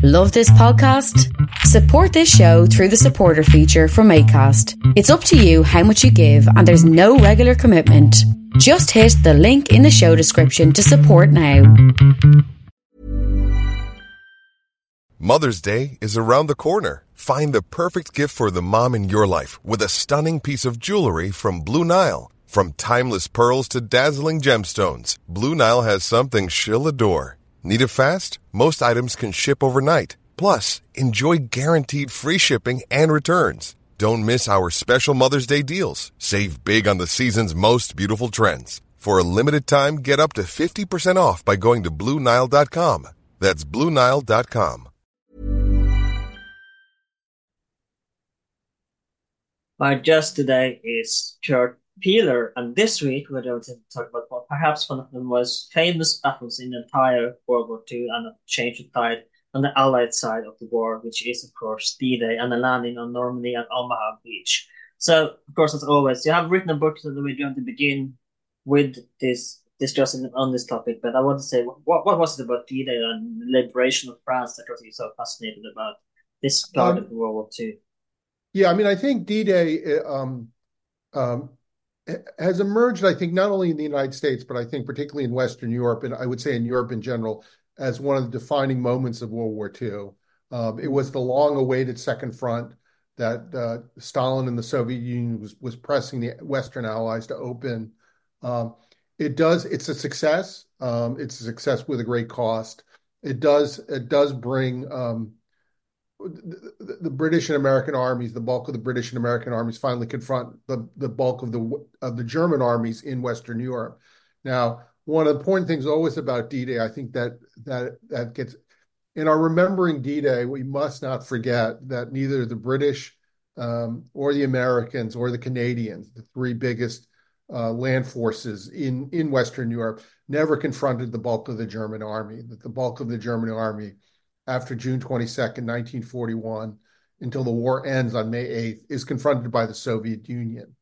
Love this podcast? Support this show through the supporter feature from Acast. It's up to you how much you give and there's no regular commitment. Just hit the link in the show description to support now. Mother's Day is around the corner. Find the perfect gift for the mom in your life with a stunning piece of jewelry from Blue Nile. From timeless pearls to dazzling gemstones, Blue Nile has something she'll adore. Need it fast? Most items can ship overnight. Plus, enjoy guaranteed free shipping and returns. Don't miss our special Mother's Day deals. Save big on the season's most beautiful trends. For a limited time, get up to 50% off by going to BlueNile.com. That's BlueNile.com. My guest today is Kurt Peeler, and this week we're going to talk about what perhaps one of the most famous battles in the entire World War II and a change of tide on the Allied side of the war, which is, of course, D-Day and the landing on Normandy and Omaha Beach. So, of course, as always, you have written a book, so we're going to begin with this discussing on this topic. But I want to say, what was it about D-Day and the liberation of France that got you so fascinated about this part of World War II? Yeah, I mean, I think D-Day has emerged, I think, not only in the United States, but I think particularly in Western Europe, and I would say in Europe in general, as one of the defining moments of World War II. It was the long-awaited Second Front that Stalin and the Soviet Union was pressing the Western Allies to open. It's a success. It's a success with a great cost. It does bring the British and American armies, the bulk of the British and American armies, finally confront the bulk of the German armies in Western Europe. Now, one of the important things always about D-Day, I think that gets in our remembering D-Day, we must not forget that neither the British or the Americans or the Canadians, the three biggest land forces in Western Europe, never confronted the bulk of the German army. That the bulk of the German army, after June 22nd, 1941, until the war ends on May 8th, is confronted by the Soviet Union.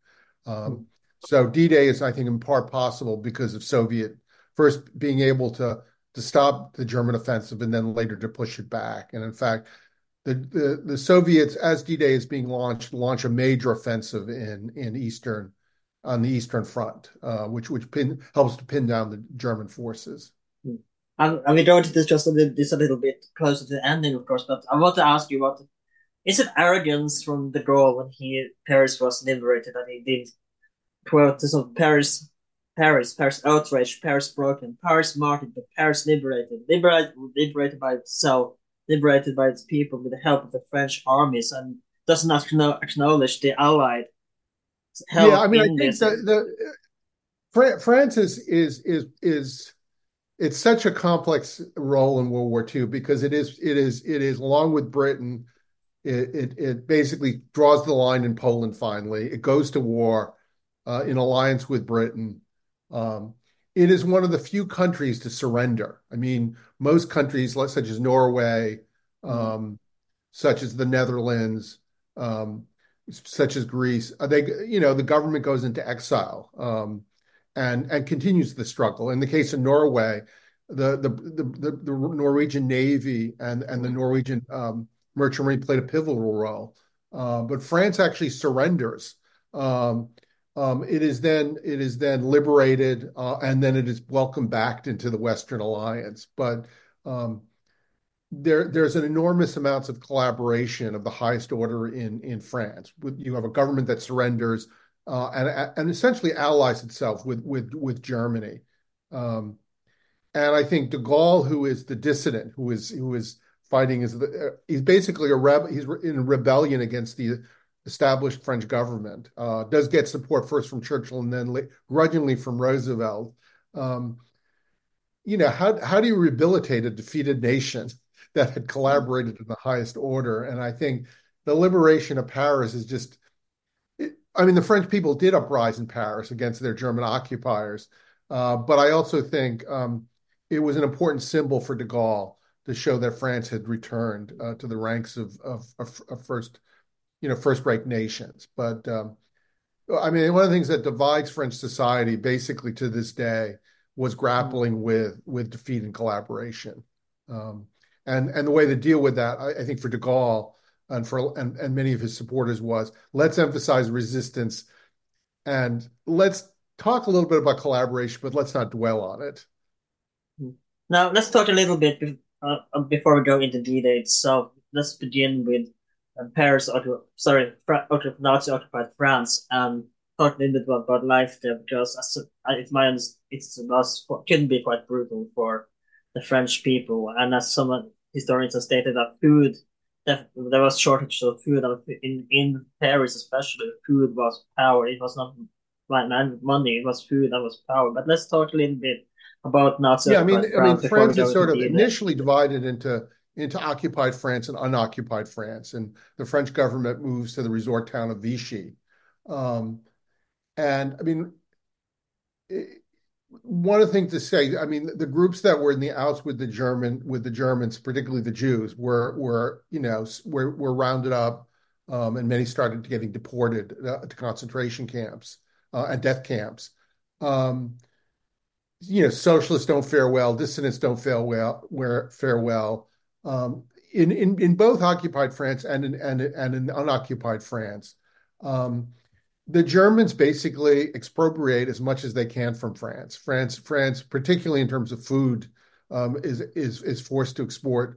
So D-Day is, I think, in part possible because of Soviet first being able to stop the German offensive and then later to push it back. And in fact, the Soviets, as D-Day is being launched, launch a major offensive on the Eastern Front, which helps to pin down the German forces. And we're going to discuss this a little bit closer to the ending, of course, but I want to ask you, is it arrogance from de Gaulle when Paris was liberated that he did quote this of Paris outraged, Paris broken, Paris martyred, but Paris liberated by itself, liberated by its people with the help of the French armies, and does not acknowledge the Allied help. Yeah, I mean, I think France is it's such a complex role in World War II because it is along with Britain, it basically draws the line in Poland. Finally, it goes to war in alliance with Britain. It is one of the few countries to surrender. I mean, most countries, such as Norway, such as the Netherlands, such as Greece, the government goes into exile and continues the struggle. In the case of Norway, the Norwegian Navy and the Norwegian Merchant Marine played a pivotal role, but France actually surrenders. It is then liberated, and then it is welcomed back into the Western Alliance. But there's an enormous amounts of collaboration of the highest order in France. You have a government that surrenders and essentially allies itself with Germany. And I think de Gaulle, who is the dissident, who is fighting, he's basically a rebel. He's in rebellion against the established French government. Does get support first from Churchill and then grudgingly from Roosevelt. How do you rehabilitate a defeated nation that had collaborated in the highest order? And I think the liberation of Paris is just. I mean, the French people did uprise in Paris against their German occupiers, but I also think it was an important symbol for de Gaulle to show that France had returned to the ranks of first-rate nations. But I mean, one of the things that divides French society basically to this day was grappling with defeat and collaboration. And the way to deal with that, I think for de Gaulle and many of his supporters was, let's emphasize resistance and let's talk a little bit about collaboration, but let's not dwell on it. Now, let's talk a little bit before we go into D-Day itself. Let's begin with out of Nazi-occupied France, and talk a little bit about life there, because if my it was couldn't be quite brutal for the French people. And as some historians have stated, that there was shortage of food, and in Paris especially, food was power. It was not money; it was food that was power. But let's talk a little bit about Nazi occupied France before we France go is sort into of D-Day. initially divided into occupied France and unoccupied France, and the French government moves to the resort town of Vichy. And I mean, one of the things to say, I mean, the groups that were in the Alps with the Germans, particularly the Jews, were rounded up, and many started getting deported to concentration camps and death camps. Socialists don't fare well, dissidents don't fare well. In both occupied France and in unoccupied France. The Germans basically expropriate as much as they can from France. France, particularly in terms of food, is forced to export.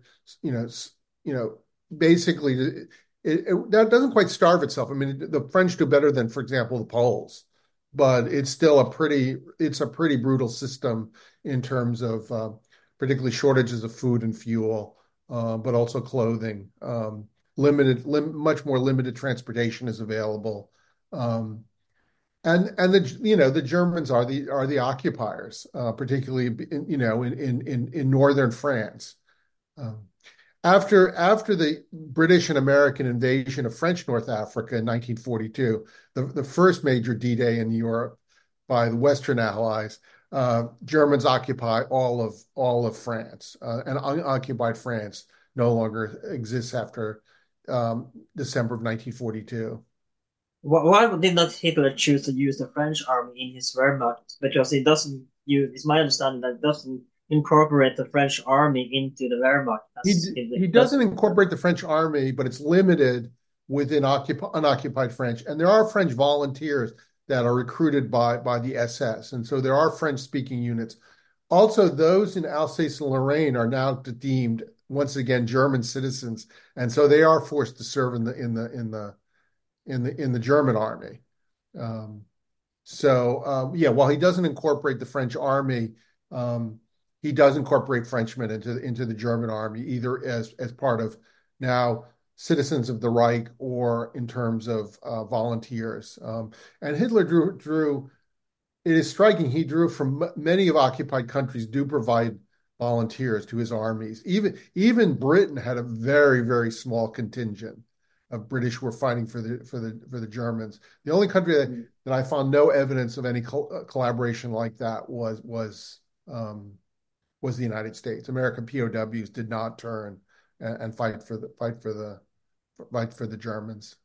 Basically, that doesn't quite starve itself. I mean, the French do better than, for example, the Poles, but it's still a pretty brutal system in terms of particularly shortages of food and fuel, but also clothing. Much more limited transportation is available. And the Germans are the occupiers, particularly in northern France. After the British and American invasion of French North Africa in 1942, the first major D-Day in Europe by the Western Allies, Germans occupy all of France, and unoccupied France no longer exists after December of 1942. Why did not Hitler choose to use the French army in his Wehrmacht? Because it doesn't use, it's my understanding that it doesn't incorporate the French army into the Wehrmacht. He doesn't incorporate the French army, but it's limited within unoccupied French. And there are French volunteers that are recruited by the SS. And so there are French-speaking units. Also, those in Alsace and Lorraine are now deemed, once again, German citizens. And so they are forced to serve in the German army. While he doesn't incorporate the French army, he does incorporate Frenchmen into the German army, either as part of now citizens of the Reich or in terms of volunteers. And Hitler drew. It is striking. He drew from many of occupied countries do provide volunteers to his armies. Even Britain had a very, very small contingent of British who were fighting for the Germans. The only country that I found no evidence of any collaboration like that was the United States. American POWs did not turn and fight for the Germans.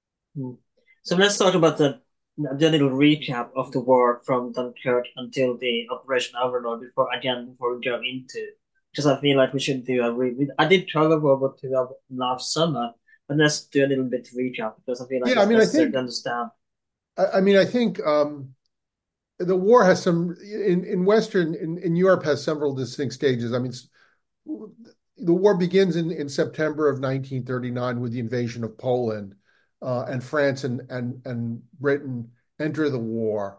So let's talk about the little recap of the war from Dunkirk until the Operation Overlord before we go into, because I feel like we should do I did cover World War II last summer, but let's do a little bit recap because I feel like it's necessary to understand. I think the war has some in Europe has several distinct stages. I mean, the war begins in September of 1939 with the invasion of Poland, and France and Britain enter the war.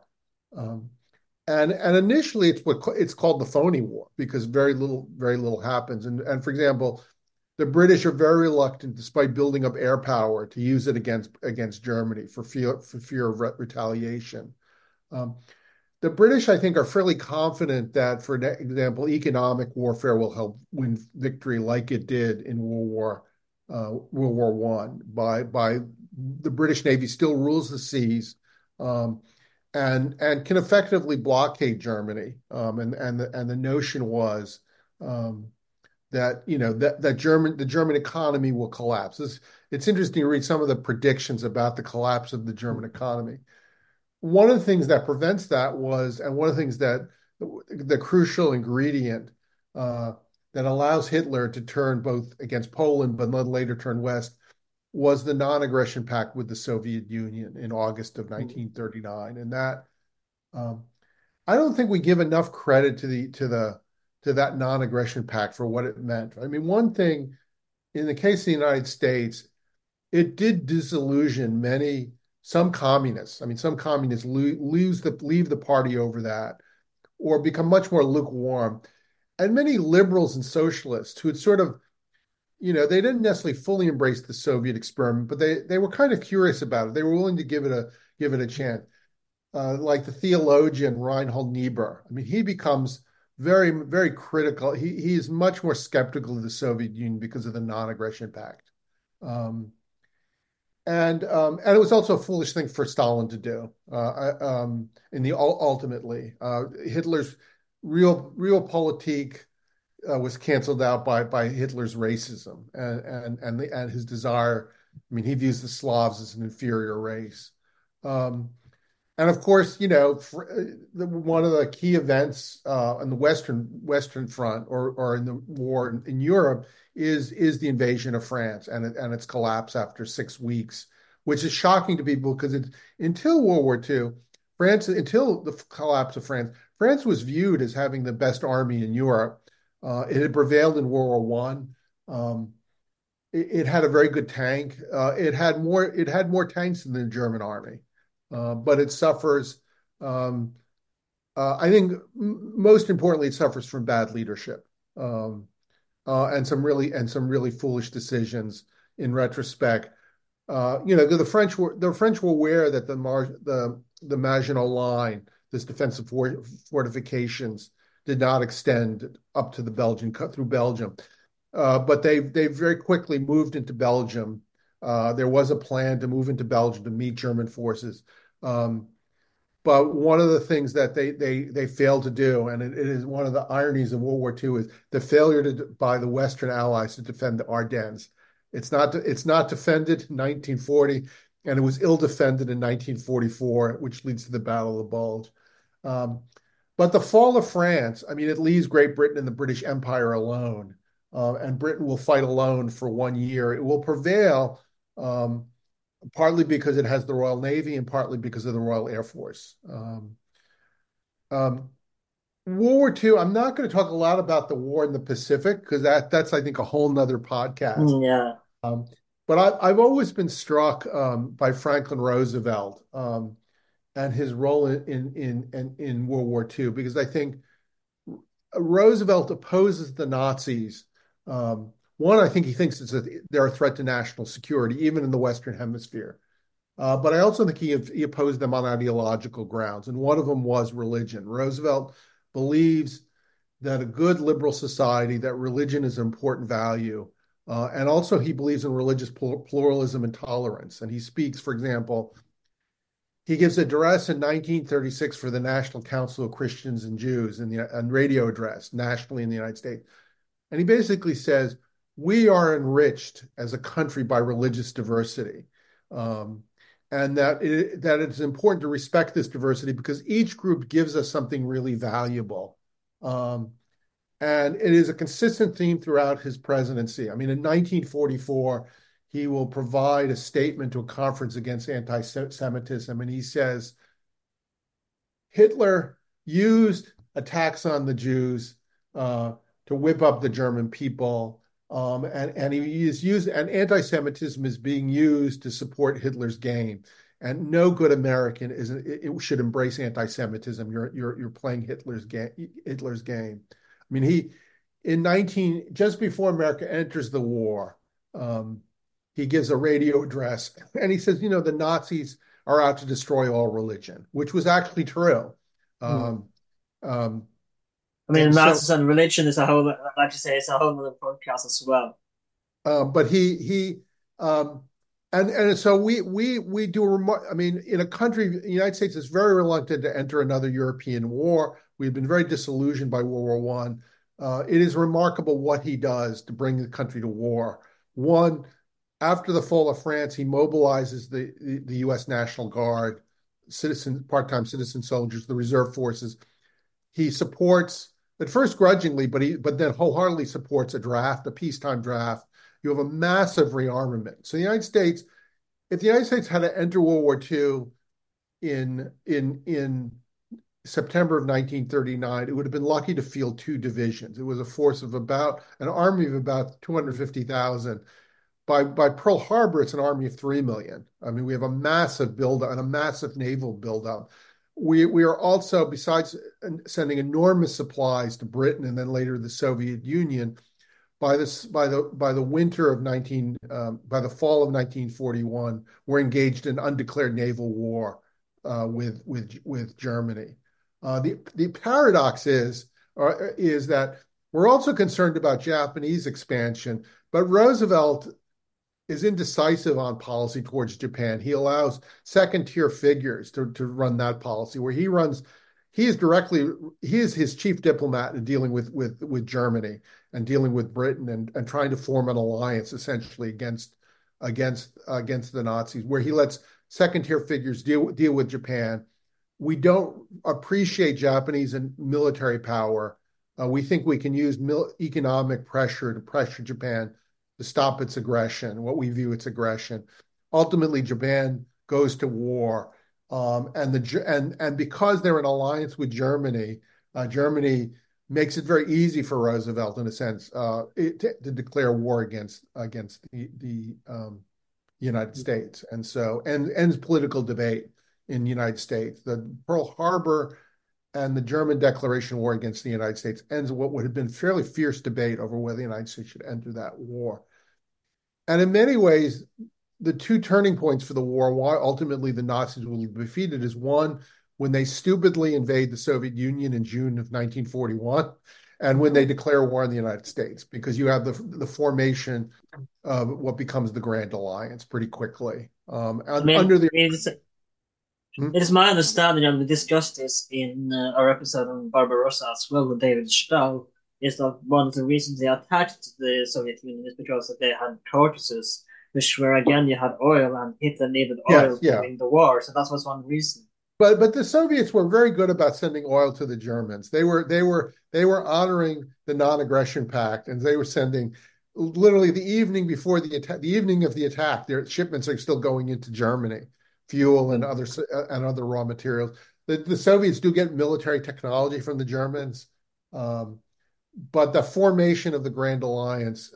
And initially it's called the phony war because very little happens. And for example, the British are very reluctant, despite building up air power, to use it against Germany for fear of retaliation. The British, I think, are fairly confident that, for example, economic warfare will help win victory, like it did in World War I. By the British Navy still rules the seas, and can effectively blockade Germany. And the notion was that the German economy will collapse. It's interesting to read some of the predictions about the collapse of the German economy. One of the things that prevents that one of the things that the crucial ingredient that that allows Hitler to turn both against Poland, but then later turn west, was the non-aggression pact with the Soviet Union in August of 1939. And that I don't think we give enough credit to that non-aggression pact for what it meant. I mean, one thing in the case of the United States, it did disillusion some communists. I mean, some communists leave the party over that, or become much more lukewarm. And many liberals and socialists who had sort of, they didn't necessarily fully embrace the Soviet experiment, but they were kind of curious about it. They were willing to give it a chance. Like the theologian Reinhold Niebuhr. I mean, he becomes very, very critical. He is much more skeptical of the Soviet Union because of the non-aggression pact. And it was also a foolish thing for Stalin to do. Ultimately, Hitler's realpolitik was canceled out by Hitler's racism and his desire. I mean, he views the Slavs as an inferior race. And of course, one of the key events on the Western Front or in the war in Europe is the invasion of France and its collapse after 6 weeks, which is shocking to people because until World War II, until the collapse of France was viewed as having the best army in Europe. It had prevailed in World War I. It had a very good tank. It had more tanks than the German army. But it suffers. I think most importantly, it suffers from bad leadership and some really foolish decisions in retrospect. The French were aware that the Maginot Line, this defensive fortifications, did not extend up to cut through Belgium, but they very quickly moved into Belgium. There was a plan to move into Belgium to meet German forces. But one of the things that they failed to do, and it is one of the ironies of World War II, is the failure by the Western Allies to defend the Ardennes. It's not defended in 1940, and it was ill defended in 1944, which leads to the Battle of the Bulge. But the fall of France, I mean, it leaves Great Britain and the British Empire alone, and Britain will fight alone for 1 year. It will prevail. Partly because it has the Royal Navy and partly because of the Royal Air Force. World War II, I'm not going to talk a lot about the war in the Pacific because that's, I think, a whole nother podcast. Yeah. But I've always been struck by Franklin Roosevelt and his role in World War II, because I think Roosevelt opposes the Nazis. One, I think he thinks they're a threat to national security, even in the Western Hemisphere. But I also think he opposed them on ideological grounds, and one of them was religion. Roosevelt believes that a good liberal society, that religion is an important value, and also he believes in religious pluralism and tolerance. And he speaks, for example, he gives an address in 1936 for the National Council of Christians and Jews, and radio address nationally in the United States. And he basically says, we are enriched as a country by religious diversity, and that it's important to respect this diversity because each group gives us something really valuable. And it is a consistent theme throughout his presidency. I mean, in 1944, he will provide a statement to a conference against anti-Semitism, and he says, Hitler used attacks on the Jews to whip up the German people. And he is used, and anti-Semitism is being used to support Hitler's game. And no good American should embrace anti-Semitism. You're playing Hitler's game. I mean, just before America enters the war, he gives a radio address, and he says, the Nazis are out to destroy all religion, which was actually true. I mean, Nazis and religion is a whole, I'd like to say, it's a whole other podcast as well. But so we do I mean, in a country, the United States is very reluctant to enter another European war. We've been very disillusioned by World War I. It is remarkable what he does to bring the country to war. One, after the fall of France, he mobilizes the U.S. National Guard, part-time citizen soldiers, the reserve forces. He supports at first grudgingly, but then wholeheartedly supports a peacetime draft. You have a massive rearmament. So the United States, if the United States had to enter World War II in September of 1939, it would have been lucky to field two divisions. It was a force of about an army of about 250,000. By Pearl Harbor, it's an army of 3 million. I mean, we have a massive buildup and a massive naval buildup. We are also, besides sending enormous supplies to Britain and then later the Soviet Union, by the fall of 1941, we're engaged in undeclared naval war with Germany. The paradox is that we're also concerned about Japanese expansion, but Roosevelt is indecisive on policy towards Japan. He allows second-tier figures to run that policy, where he is his chief diplomat in dealing with Germany and dealing with Britain and trying to form an alliance essentially against the Nazis, where he lets second-tier figures deal with Japan. We don't appreciate Japanese and military power. We think we can use economic pressure to pressure Japan to stop its aggression, what we view its aggression. Ultimately, Japan goes to war, and because they're in alliance with Germany, Germany makes it very easy for Roosevelt, in a sense, to declare war against the United States, and so ends political debate in the United States. The Pearl Harbor and the German declaration of war against the United States ends what would have been fairly fierce debate over whether the United States should enter that war. And in many ways, the two turning points for the war, why ultimately the Nazis will be defeated, is one, when they stupidly invade the Soviet Union in June of 1941, and when they declare war on the United States, because you have the formation of what becomes the Grand Alliance pretty quickly. It is my understanding, and we discussed this in our episode on Barbarossa as well with David Stahl, is that one of the reasons they attacked the Soviet Union is because they had tortoises, which were, again, you had oil, and Hitler needed oil to win the war. So that was one reason. But the Soviets were very good about sending oil to the Germans. They were honoring the non-aggression pact, and they were sending literally the evening before the attack, the evening of the attack. Their shipments are still going into Germany, fuel and other raw materials. The Soviets do get military technology from the Germans, but the formation of the Grand Alliance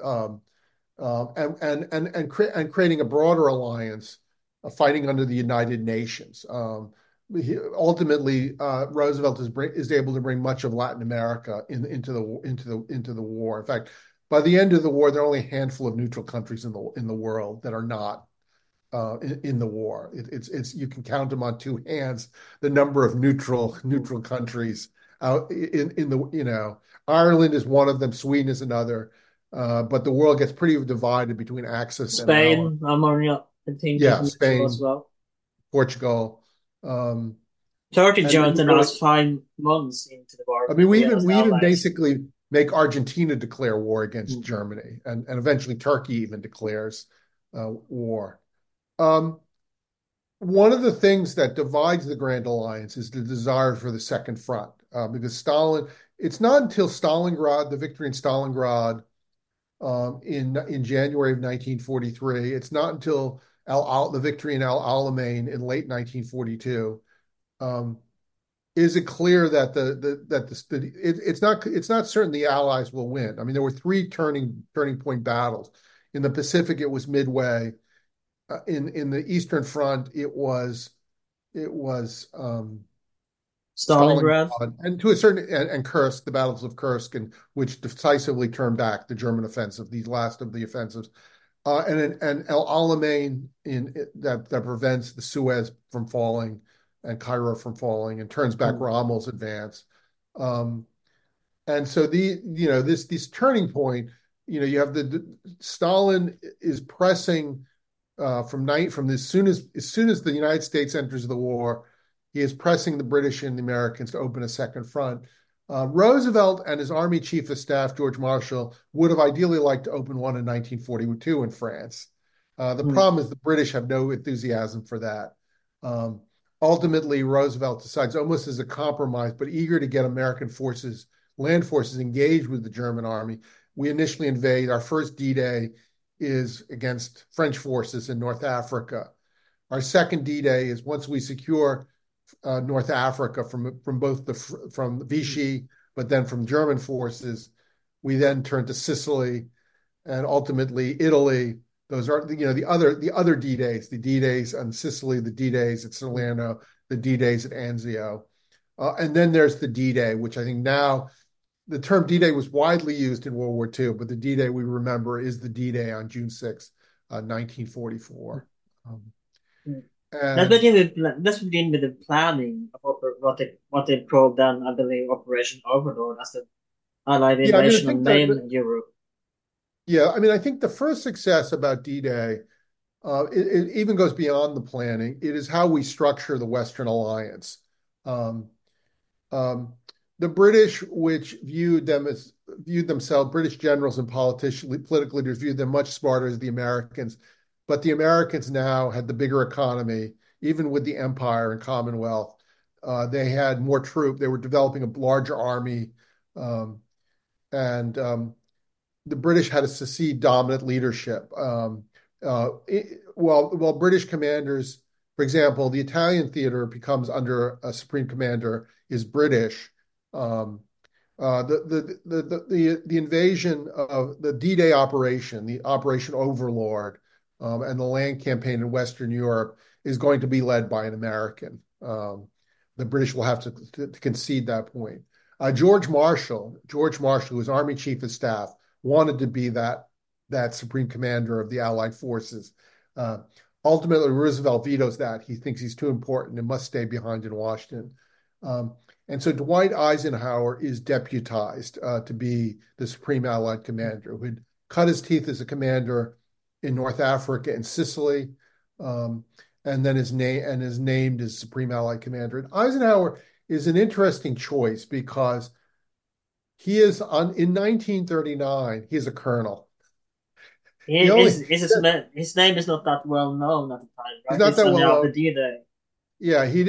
and creating a broader alliance, fighting under the United Nations. Ultimately, Roosevelt is able to bring much of Latin America into the war. In fact, by the end of the war, there are only a handful of neutral countries in the world that are not in the war. It's you can count them on two hands, the number of neutral countries out in the Ireland is one of them, Sweden is another, but the world gets pretty divided between Axis and Spain. I think Spain as well. Portugal. Turkey joined the last 5 months into the war. I mean, we even basically make Argentina declare war against Germany, and eventually Turkey even declares war. One of the things that divides the Grand Alliance is the desire for the Second Front, because it's not until Stalingrad, the victory in Stalingrad in January of 1943, it's not until the victory in El Alamein in late 1942, is it clear that it's not certain the Allies will win. I mean, there were three turning point battles. In the Pacific, it was Midway. In the Eastern Front, it was Stalingrad, and to a certain and Kursk, the battles of Kursk, and which decisively turned back the German offensive, these last of the offensives, and El Alamein that prevents the Suez from falling and Cairo from falling and turns back Rommel's advance, and so this turning point, you have Stalin is pressing. From as soon as the United States enters the war, he is pressing the British and the Americans to open a second front. Roosevelt and his Army Chief of Staff, George Marshall, would have ideally liked to open one in 1942 in France. The problem is the British have no enthusiasm for that. Ultimately, Roosevelt decides, almost as a compromise, but eager to get American forces land forces engage with the German army. We initially invade. Our first D-Day is against French forces in North Africa. Our second D-Day is once we secure North Africa from Vichy, but then from German forces, we then turn to Sicily and ultimately Italy. Those are the other D-Days, the D-Days on Sicily, the D-Days at Salerno, the D-Days at Anzio, and then there's the D-Day, which I think now the term D-Day was widely used in World War II, but the D-Day we remember is the D-Day on June 6, 1944. That begin with the planning of what they called then, I believe, Operation Overlord as the Allied invasion of mainland Europe. Yeah, I mean, I think the first success about D-Day, it even goes beyond the planning. It is how we structure the Western Alliance. The British, which viewed themselves, British generals and political leaders viewed them much smarter as the Americans. But the Americans now had the bigger economy, even with the Empire and Commonwealth. They had more troops. They were developing a larger army. And the British had a secede dominant leadership. While British commanders, for example, the Italian theater becomes under a supreme commander is British. The invasion of the D-Day operation, the Operation Overlord, and the land campaign in Western Europe is going to be led by an American. The British will have to concede that point. George Marshall, who was Army Chief of Staff, wanted to be that supreme commander of the Allied forces. Ultimately, Roosevelt vetoes that. He thinks he's too important and must stay behind in Washington. And so Dwight Eisenhower is deputized to be the supreme Allied commander, who had cut his teeth as a commander in North Africa and Sicily, and then is named as supreme Allied commander. And Eisenhower is an interesting choice because in 1939, he is a colonel. His name is not that well known at the time, right? He's not that well known. D-Day. Yeah, he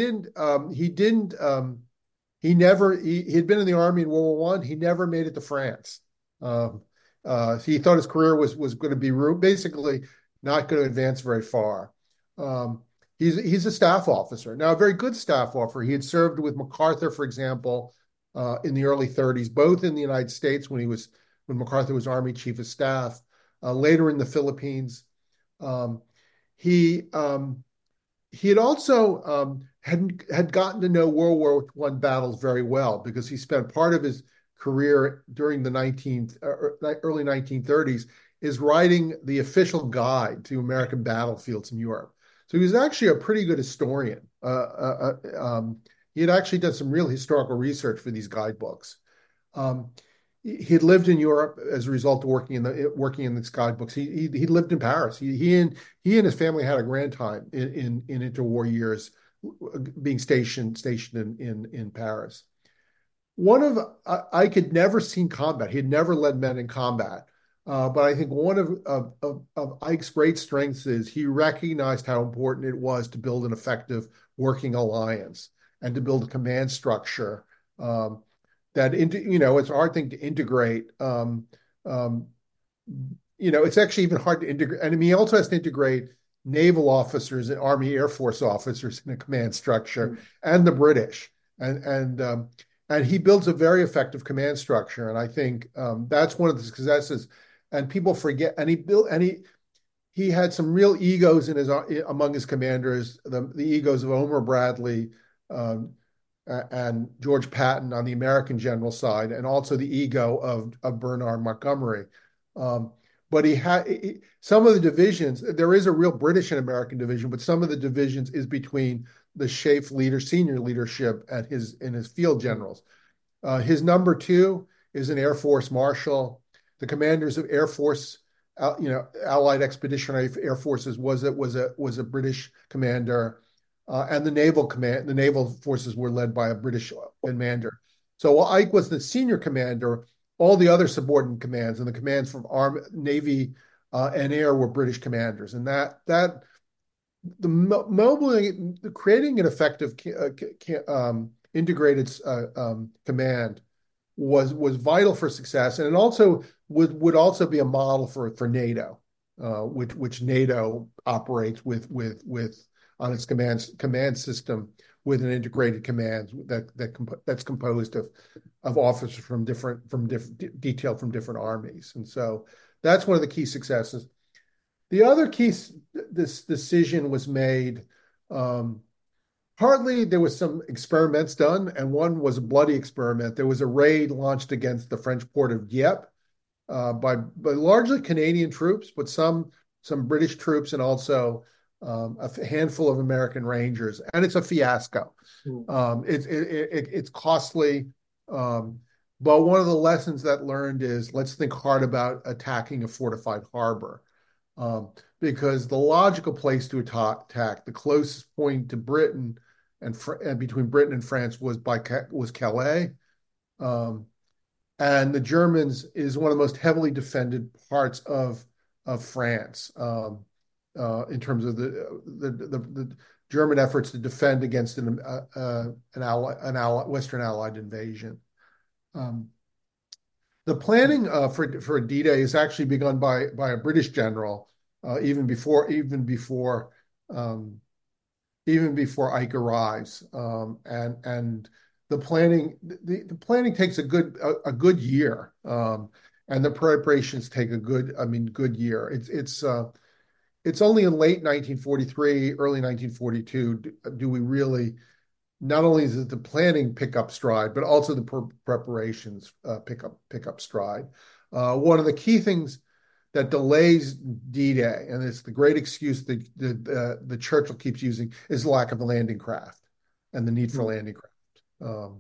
had been in the army in World War I. He never made it to France. He thought his career was going to be basically not going to advance very far. He's a staff officer now, a very good staff officer. He had served with MacArthur, for example, in the early 30s, both in the United States when MacArthur was Army Chief of Staff, later in the Philippines. He had also had gotten to know World War I battles very well because he spent part of his career during the early 1930s is writing the official guide to American battlefields in Europe. So he was actually a pretty good historian. He had actually done some real historical research for these guidebooks. He had lived in Europe as a result of working in these guidebooks. He lived in Paris. He and his family had a grand time in interwar years, being stationed in Paris. Ike had never seen combat. He had never led men in combat. But I think one of Ike's great strengths is he recognized how important it was to build an effective working alliance and to build a command structure it's a hard thing to integrate. It's actually even hard to integrate. And I mean, he also has to integrate naval officers and Army Air Force officers in a command structure and the British. And he builds a very effective command structure. And I think that's one of the successes. And people forget. And he had some real egos among his commanders. The egos of Omar Bradley and George Patton on the American general side, and also the ego of Bernard Montgomery. But he had some of the divisions. There is a real British and American division, but some of the divisions is between the SHAEF senior leadership and his field generals. His number two is an Air Force Marshal. The commanders of Air Force, Allied Expeditionary Air Forces was a British commander, and the naval forces were led by a British commander. So while Ike was the senior commander, all the other subordinate commands and the commands from Army, Navy, and Air were British commanders, and creating an effective integrated command was vital for success, and it also would also be a model for NATO, which NATO operates with on its command system with an integrated command that's composed of officers from different detailed from different armies, and so that's one of the key successes. The other key this decision was made. Partly there was some experiments done, and one was a bloody experiment. There was a raid launched against the French port of Dieppe by largely Canadian troops, but some British troops and also a handful of American Rangers, and it's a fiasco. It's costly, but one of the lessons that learned is let's think hard about attacking a fortified harbor, because the logical place to attack, the closest point to Britain and between Britain and France was Calais, and the Germans is one of the most heavily defended parts of France in terms of the German efforts to defend against an Western Allied invasion. The planning for D-Day is actually begun by a British general even before Ike arrives, and the planning takes a good year, and the preparations take a good year. It's only in late 1943, early 1942 do we really, not only does the planning pick up stride, but also the preparations pick up stride. One of the key things that delays D-Day, and it's the great excuse that the Churchill keeps using, is the lack of a landing craft and the need for landing craft.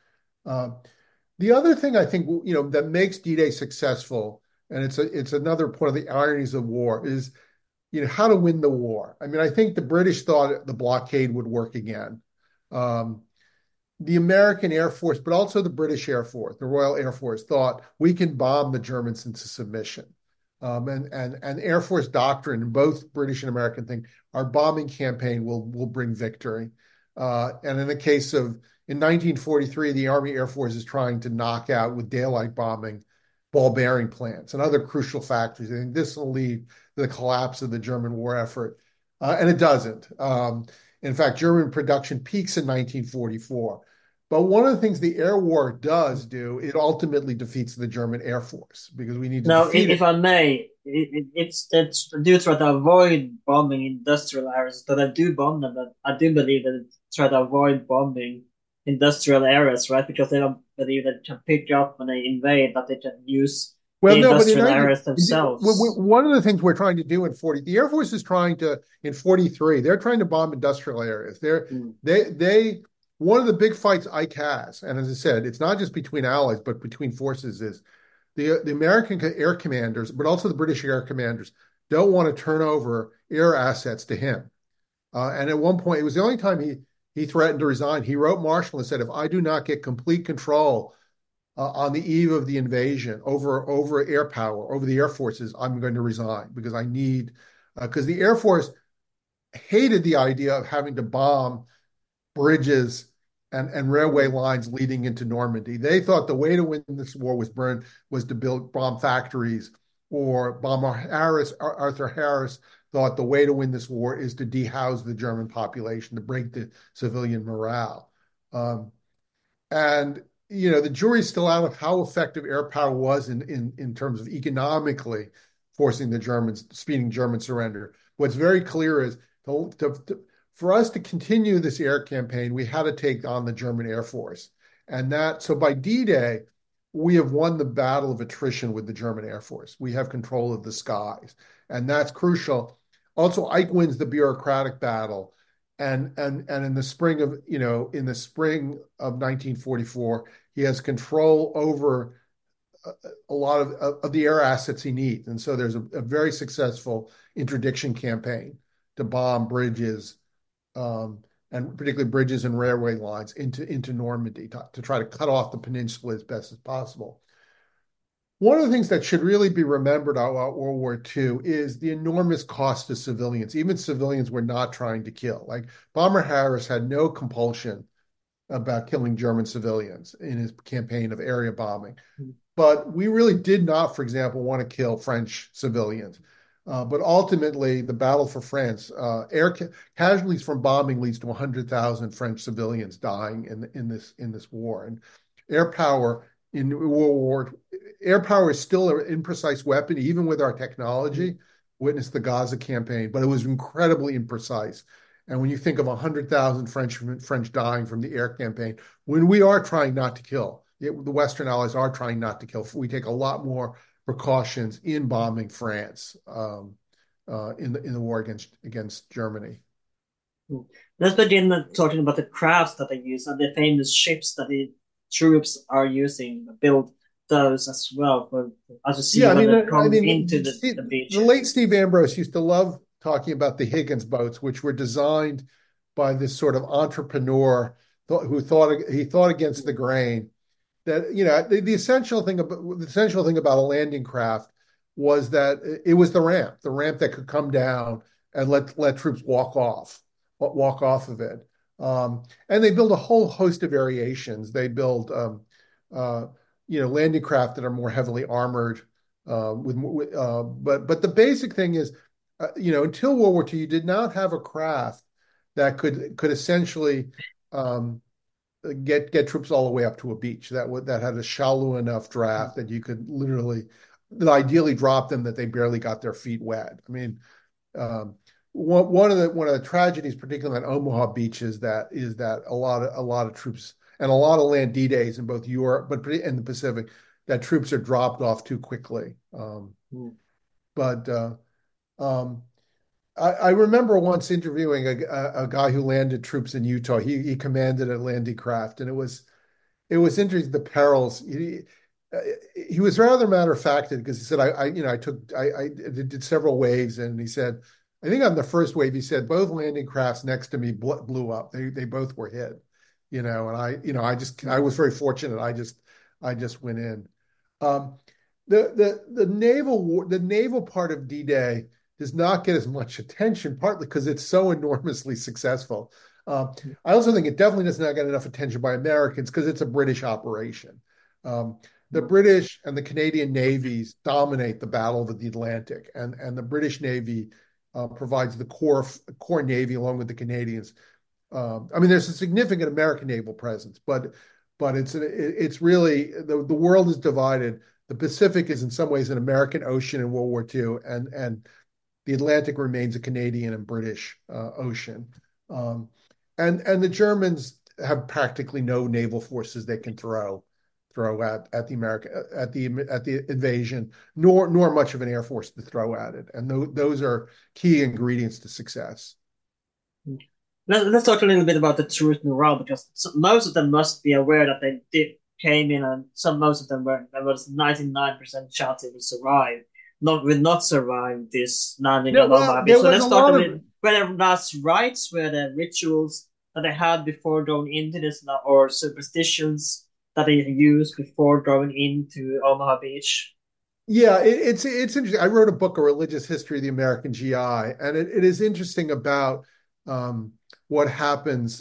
The other thing I think that makes D-Day successful, and it's another one of the ironies of war, is how to win the war. I mean, I think the British thought the blockade would work again. The American Air Force, but also the British Air Force, the Royal Air Force, thought we can bomb the Germans into submission. And Air Force doctrine, both British and American, think our bombing campaign will bring victory. And in the case of in 1943, the Army Air Force is trying to knock out with daylight bombing ball bearing plants and other crucial factories. I think this will lead to the collapse of the German war effort, and it doesn't. In fact, German production peaks in 1944. But one of the things the air war does do, it ultimately defeats the German Air Force because we need to defeat if it. I may, it's do try to avoid bombing industrial areas. That I do bomb them, but I do believe that it's try to avoid bombing industrial areas, right? Because they don't believe that they can pick up when they invade, that they can use the industrial areas themselves. One of the things we're trying to do the Air Force is trying to, in 43, they're trying to bomb industrial areas. One of the big fights Ike has, and as I said, it's not just between allies, but between forces, is the American air commanders, but also the British air commanders, don't want to turn over air assets to him. And at one point, it was the only time he threatened to resign. He wrote Marshall and said, if I do not get complete control on the eve of the invasion over air power, over the air forces, I'm going to resign because I need, because the Air Force hated the idea of having to bomb bridges and railway lines leading into Normandy. They thought the way to win this war was to bomb factories, or Arthur Harris thought the way to win this war is to dehouse the German population, to break the civilian morale. And the jury's still out of how effective air power was in terms of economically forcing the Germans, speeding German surrender. What's very clear is for us to continue this air campaign, we had to take on the German Air Force. So by D-Day, we have won the battle of attrition with the German Air Force. We have control of the skies, and that's crucial. Also, Ike wins the bureaucratic battle. And in the spring of 1944, he has control over a lot of the air assets he needs. And so there's a very successful interdiction campaign to bomb bridges, and particularly bridges and railway lines into Normandy to try to cut off the peninsula as best as possible. One of the things that should really be remembered about World War II is the enormous cost to civilians. Even civilians were not trying to kill. Like Bomber Harris had no compulsion about killing German civilians in his campaign of area bombing. Mm. But we really did not, for example, want to kill French civilians. But ultimately, the battle for France, casualties from bombing leads to 100,000 French civilians dying in this war. And air power in World War, air power is still an imprecise weapon, even with our technology. Witness the Gaza campaign, but it was incredibly imprecise. And when you think of 100,000 French dying from the air campaign, when we are trying not to kill, the Western allies are trying not to kill. We take a lot more precautions in bombing France in the war against Germany. Let's begin talking about the crafts that they use and the famous ships that the troops are using. Build those as well for as you see Yeah, when they come into the beach. The late Steve Ambrose used to love talking about the Higgins boats, which were designed by this sort of entrepreneur who thought against the grain. That the essential thing about a landing craft was that it was the ramp that could come down and let troops walk off of it. And they build a whole host of variations. They build landing craft that are more heavily armored. But the basic thing is, until World War II, you did not have a craft that could essentially get troops all the way up to a beach that had a shallow enough draft that you could ideally drop them that they barely got their feet wet. I mean, one of the tragedies, particularly on Omaha Beach, is that a lot of troops and a lot of land D-days in both Europe, but in the Pacific, that troops are dropped off too quickly. But I remember once interviewing a guy who landed troops in Utah. He commanded a landing craft, and it was interesting, the perils. He was rather matter of fact because he said, I did several waves, and he said, I think on the first wave, he said both landing crafts next to me blew up. They both were hit, and I was very fortunate. I just went in. The naval part of D-Day does not get as much attention, partly because it's so enormously successful. I also think it definitely does not get enough attention by Americans because it's a British operation. The British and the Canadian navies dominate the Battle of the Atlantic, and the British Navy provides the core navy along with the Canadians. I mean, there's a significant American naval presence, but it's really the world is divided. The Pacific is in some ways an American ocean in World War II, and the Atlantic remains a Canadian and British ocean. And the Germans have practically no naval forces they can throw at the invasion, nor much of an air force to throw at it. And those are key ingredients to success. Let's talk a little bit about the truth morale, because most of them must be aware that they came in, and most of them were. There was 99% chance they would survive. Would not survive this landing on Omaha Beach. So let's talk a little whether that's rites, whether rituals that they had before going into this, or superstitions that they used before going into Omaha Beach. Yeah, it's interesting. I wrote a book, A Religious History of the American GI, and it is interesting about what happens.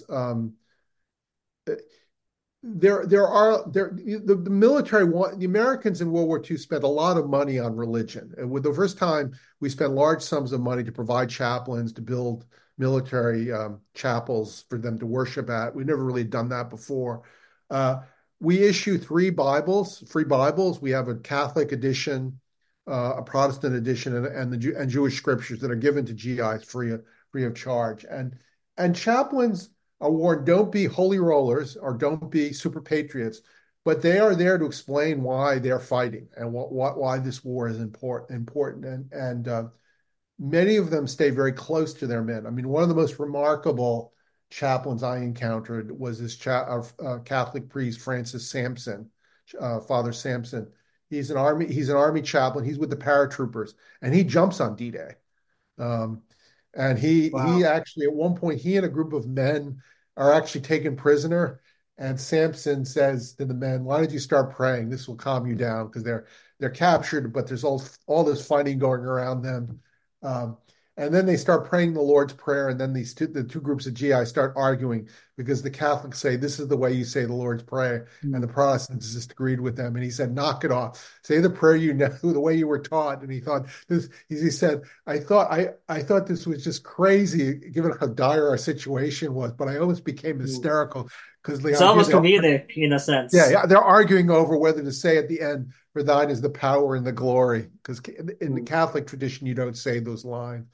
The military the Americans in World War II spent a lot of money on religion. And with the first time we spent large sums of money to provide chaplains, to build military chapels for them to worship at. We've never really done that before. We issue free Bibles. We have a Catholic edition, a Protestant edition, and Jewish scriptures that are given to GIs free of charge. And chaplains are warned, don't be holy rollers or don't be super patriots, but they are there to explain why they're fighting and why this war is important. And many of them stay very close to their men. I mean, one of the most remarkable chaplains I encountered was this Catholic priest, Francis Sampson, Father Sampson. He's an army chaplain. He's with the paratroopers, and he jumps on D-Day. And he actually, at one point, he and a group of men are actually taken prisoner. And Sampson says to the men, "Why don't you start praying? This will calm you down," because they're captured, but there's all this fighting going around them. And then they start praying the Lord's Prayer, and then the two groups of GI start arguing because the Catholics say this is the way you say the Lord's Prayer, and the Protestants disagreed with them. And he said, "Knock it off. Say the prayer you know, the way you were taught." And he thought this. He said, "I thought this was just crazy, given how dire our situation was, but I almost became hysterical because it's almost comedic in a sense." Yeah, they're arguing over whether to say at the end, 'For thine is the power and the glory,' because in the Catholic tradition you don't say those lines."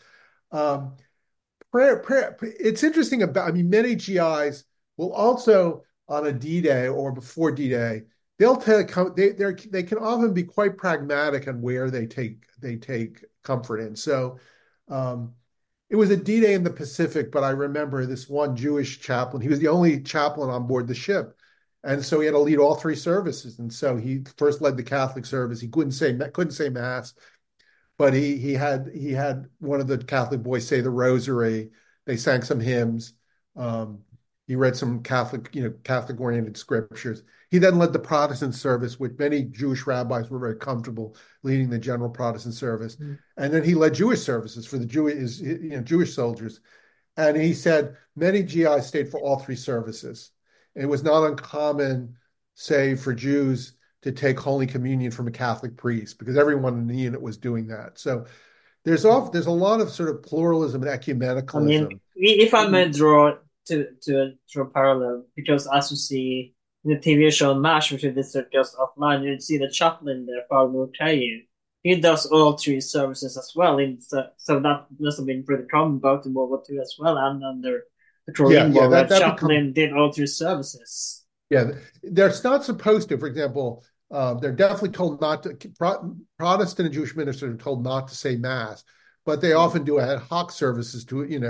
Prayer. It's interesting about, I mean, many GIs will also on a D-Day or before D-Day, they can often be quite pragmatic on where they take comfort in. So it was a D-Day in the Pacific, but I remember this one Jewish chaplain. He was the only chaplain on board the ship. And so he had to lead all three services. And so he first led the Catholic service. He couldn't say Mass. But he had one of the Catholic boys say the rosary. They sang some hymns. He read some Catholic-oriented scriptures. He then led the Protestant service, which many Jewish rabbis were very comfortable leading the general Protestant service. And then he led Jewish services for the Jewish soldiers. And he said many GIs stayed for all three services. It was not uncommon, say, for Jews to take Holy Communion from a Catholic priest because everyone in the unit was doing that. So there's a lot of sort of pluralism and ecumenicalism. I mean, if I may draw a parallel, because as you see in the TV show MASH, which is just offline, you see the chaplain there, Father Muktayu. He does all three services as well. So that must have been pretty common both in World War II as well and under the Korean War, where the chaplain did all three services. Yeah, they're not supposed to. For example, they're definitely told not to. Protestant and Jewish ministers are told not to say Mass, but they often do ad hoc services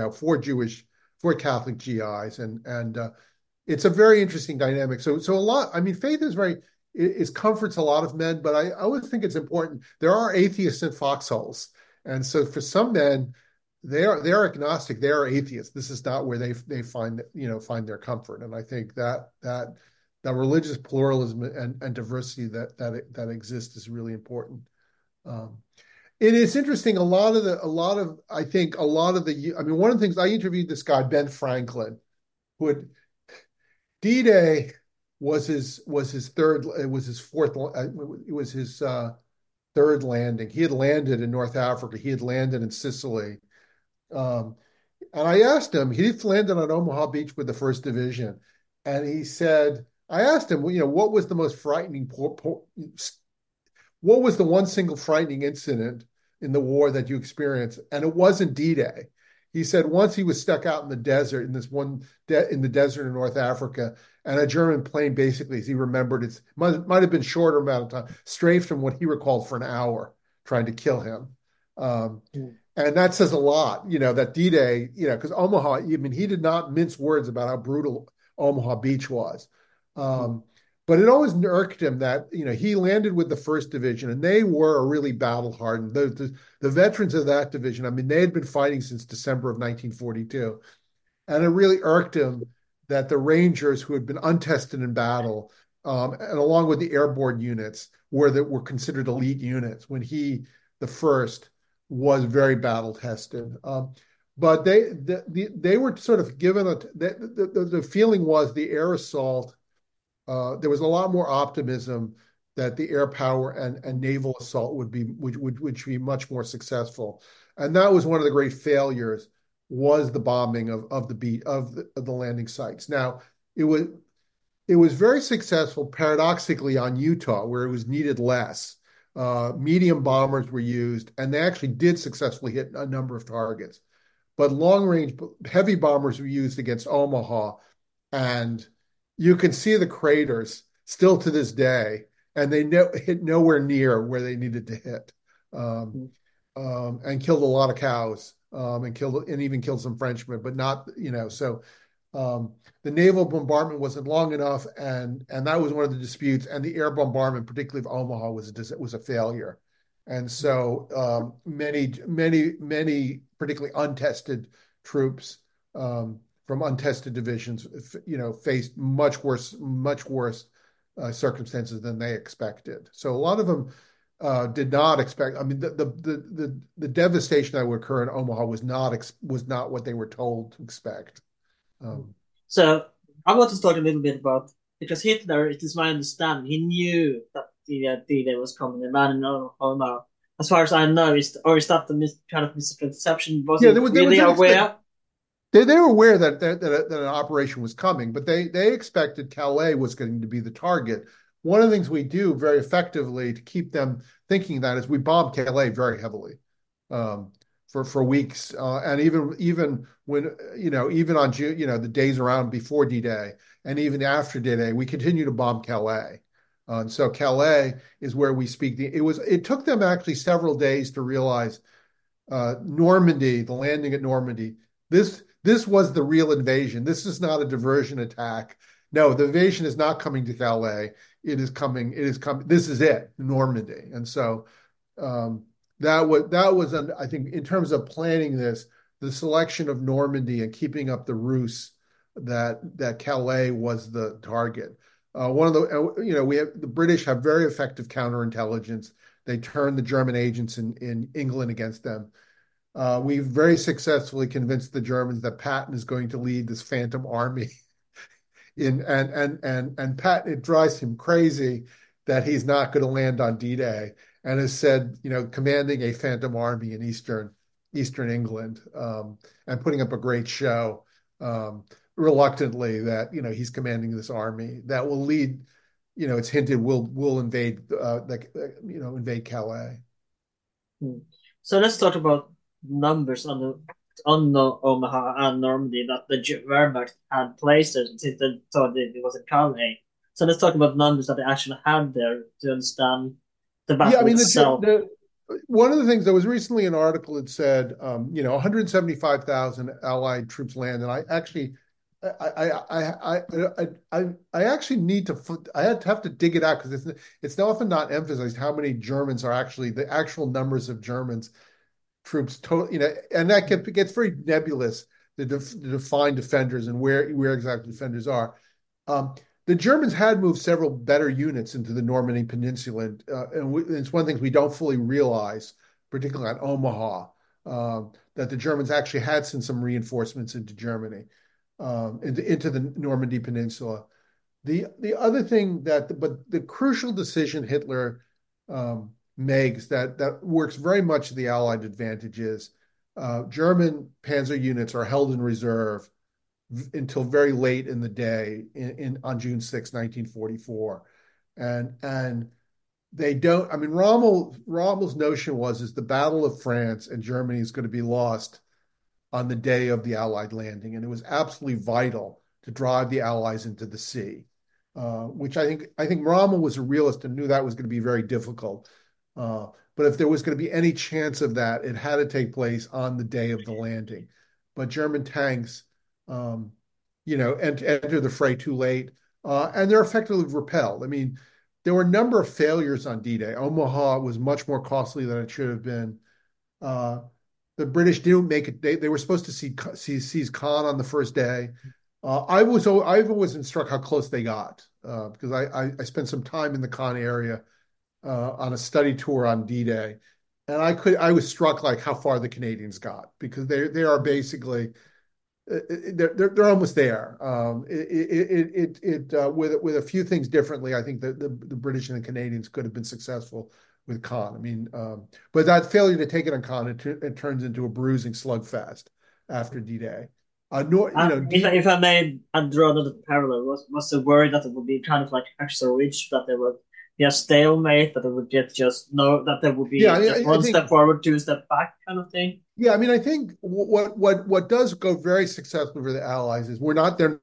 for Catholic GIs, and it's a very interesting dynamic. So a lot. I mean, faith comforts a lot of men, but I always think it's important. There are atheists in foxholes, and so for some men, they are agnostic. They are atheists. This is not where they find their comfort, and I think that religious pluralism and diversity that exists is really important. It is interesting. One of the things I interviewed this guy, Ben Franklin, who had D-Day was his third landing. He had landed in North Africa. He had landed in Sicily. And I asked him, he landed on Omaha Beach with the 1st Division. And he said, I asked him, what was the most frightening, what was the one single frightening incident in the war that you experienced? And it wasn't D-Day. He said once he was stuck out in the desert, in the desert in North Africa, and a German plane, basically, as he remembered, it might have been shorter amount of time, strafed him what he recalled for an hour, trying to kill him. And that says a lot, that D-Day, because Omaha, I mean, he did not mince words about how brutal Omaha Beach was. But it always irked him that, he landed with the 1st Division, and they were really battle-hardened. The veterans of that division, I mean, they had been fighting since December of 1942. And it really irked him that the Rangers, who had been untested in battle, and along with the airborne units, were considered elite units, when he, the first, was very battle-tested. But they were sort of given the feeling was the air assault. There was a lot more optimism that the air power and naval assault would be much more successful, and that was one of the great failures, was the bombing of the landing sites. Now it was very successful, paradoxically, on Utah, where it was needed less. Medium bombers were used, and they actually did successfully hit a number of targets. But long-range heavy bombers were used against Omaha, and you can see the craters still to this day, and they hit nowhere near where they needed to hit, and killed a lot of cows, and even killed some Frenchmen, but not, so the naval bombardment wasn't long enough, and that was one of the disputes, and the air bombardment, particularly of Omaha, was a failure. And so many, particularly untested troops from untested divisions, faced much worse circumstances than they expected. So a lot of them, did not expect. I mean, the devastation that would occur in Omaha was not what they were told to expect. So I want to talk a little bit about, because Hitler, it is my understanding, he knew that the D-Day was coming. The man in Omaha, as far as I know, is that the kind of misconception? Was he really aware? They were aware that an operation was coming, but they expected Calais was going to be the target. One of the things we do very effectively to keep them thinking that is we bomb Calais very heavily for weeks, and even when even on June, the days around before D-Day and even after D-Day, we continue to bomb Calais. So Calais is where we speak. It took them actually several days to realize Normandy, the landing at Normandy. This was the real invasion. This is not a diversion attack. No, the invasion is not coming to Calais. It is coming. This is it, Normandy. And so that was, I think, in terms of planning this, the selection of Normandy and keeping up the ruse that Calais was the target. One of the British have very effective counterintelligence. They turn the German agents in England against them. We've very successfully convinced the Germans that Patton is going to lead this phantom army. And Patton, it drives him crazy that he's not going to land on D-Day, and has said, commanding a phantom army in eastern England, and putting up a great show, reluctantly, that he's commanding this army that will lead. It's hinted will invade invade Calais. So let's talk about numbers on the Omaha and Normandy that the Wehrmacht had placed it since they thought it was in Calais. So let's talk about numbers that they actually had there to understand the battle itself. One of the things, there was recently an article that said 175,000 Allied troops land, and I actually have to dig it out, because it's often not emphasized how many Germans are actually, the actual numbers of Germans troops, and that gets very nebulous to define defenders and where exactly defenders are. The Germans had moved several better units into the Normandy Peninsula, and it's one of the things we don't fully realize, particularly at Omaha, that the Germans actually had sent some reinforcements into Germany, into the Normandy Peninsula. The other thing but the crucial decision Hitler makes that works very much to the Allied advantages. German panzer units are held in reserve until very late in the day on June 6, 1944. And they don't, I mean, Rommel's notion is the Battle of France and Germany is going to be lost on the day of the Allied landing. And it was absolutely vital to drive the Allies into the sea, which I think Rommel was a realist and knew that was going to be very difficult. But if there was going to be any chance of that, it had to take place on the day of the landing. But German tanks, enter the fray too late, and they're effectively repelled. I mean, there were a number of failures on D-Day. Omaha was much more costly than it should have been. The British didn't make it. They were supposed to seize Caen on the first day. I've always been struck how close they got, because I spent some time in the Caen area on a study tour on D-Day, and I was struck like how far the Canadians got, because they are basically they're almost there. With a few things differently, I think that the British and the Canadians could have been successful with Caen. I mean, but that failure to take it on Caen, it turns into a bruising slugfest after D-Day. If I may draw another parallel, was the worry that it would be kind of like Hacksaw Ridge, that there would be a stalemate, that it would that there would be one step forward, two step back kind of thing? Yeah, I mean, I think what does go very successfully for the Allies is they're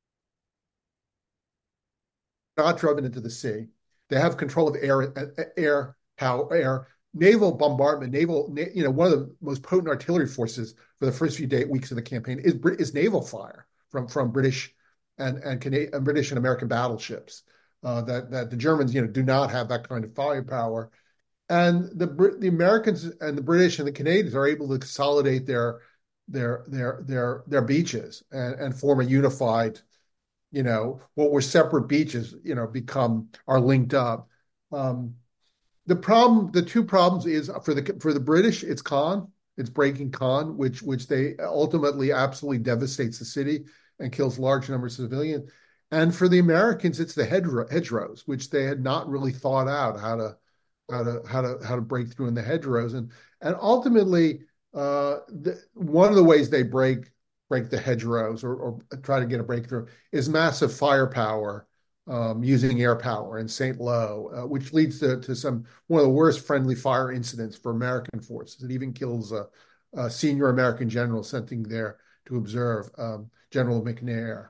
not driven into the sea. They have control of air power, naval bombardment, one of the most potent artillery forces for the first few weeks of the campaign is naval fire from British and British and American battleships. That the Germans, do not have that kind of firepower, and the Americans and the British and the Canadians are able to consolidate their beaches and form a unified, what were separate beaches, are linked up. the two problems is for the British, it's breaking Caen, which they ultimately absolutely devastates the city and kills large numbers of civilians. And for the Americans, it's the hedgerows, which they had not really thought out how to break through in the hedgerows. And ultimately, one of the ways they break the hedgerows or try to get a breakthrough is massive firepower, using air power in St. Lo, which leads to one of the worst friendly fire incidents for American forces. It even kills a senior American general sent in there to observe, General McNair.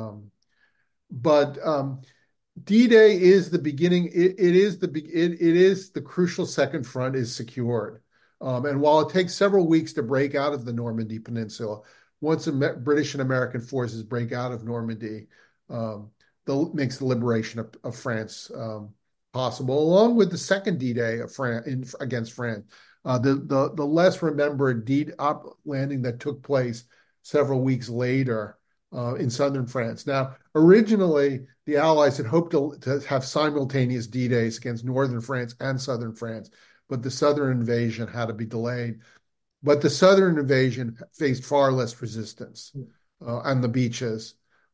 But D-Day is the beginning. It is the crucial second front is secured. And while it takes several weeks to break out of the Normandy Peninsula, once British and American forces break out of Normandy, makes the liberation of France possible, along with the second D-Day against France, the less remembered landing that took place several weeks later in southern France. Now, originally, the Allies had hoped to have simultaneous D-Days against northern France and southern France, but the southern invasion had to be delayed. But the southern invasion faced far less resistance on the beaches,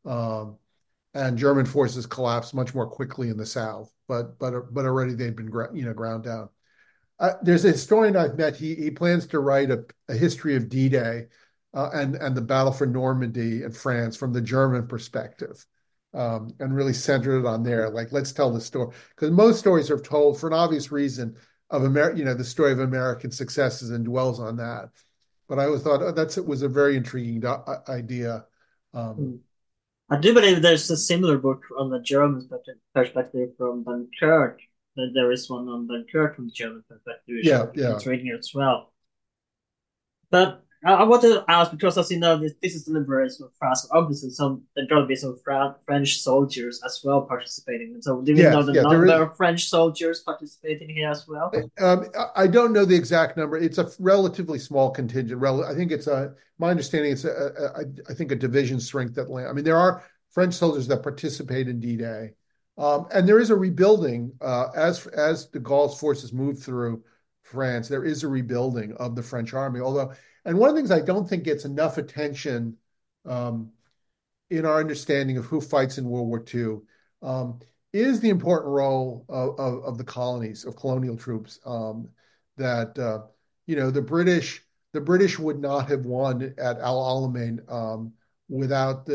and German forces collapsed much more quickly in the south. But already they'd been ground down. There's a historian I've met. He plans to write a history of D-Day and the battle for Normandy and France from the German perspective, and really center it on there. Like, let's tell the story, because most stories are told for an obvious reason of the story of American successes and dwells on that. But I always thought it was a very intriguing idea. I do believe there's a similar book on the German perspective from Dunkirk. There is one on Dunkirk from the German perspective, which I'm reading as well. But I want to ask, because as you know, this is the liberation of France. Obviously, there will be some French soldiers as well participating. So, do you know the number of French soldiers participating here as well? I don't know the exact number. It's a relatively small contingent. I think my understanding it's I think a division strength that land. I mean, there are French soldiers that participate in D-Day, and there is a rebuilding as de Gaulle's forces move through France. There is a rebuilding of the French army, and one of the things I don't think gets enough attention in our understanding of who fights in World War II is the important role of the colonies, of colonial troops. That the British would not have won at El Alamein without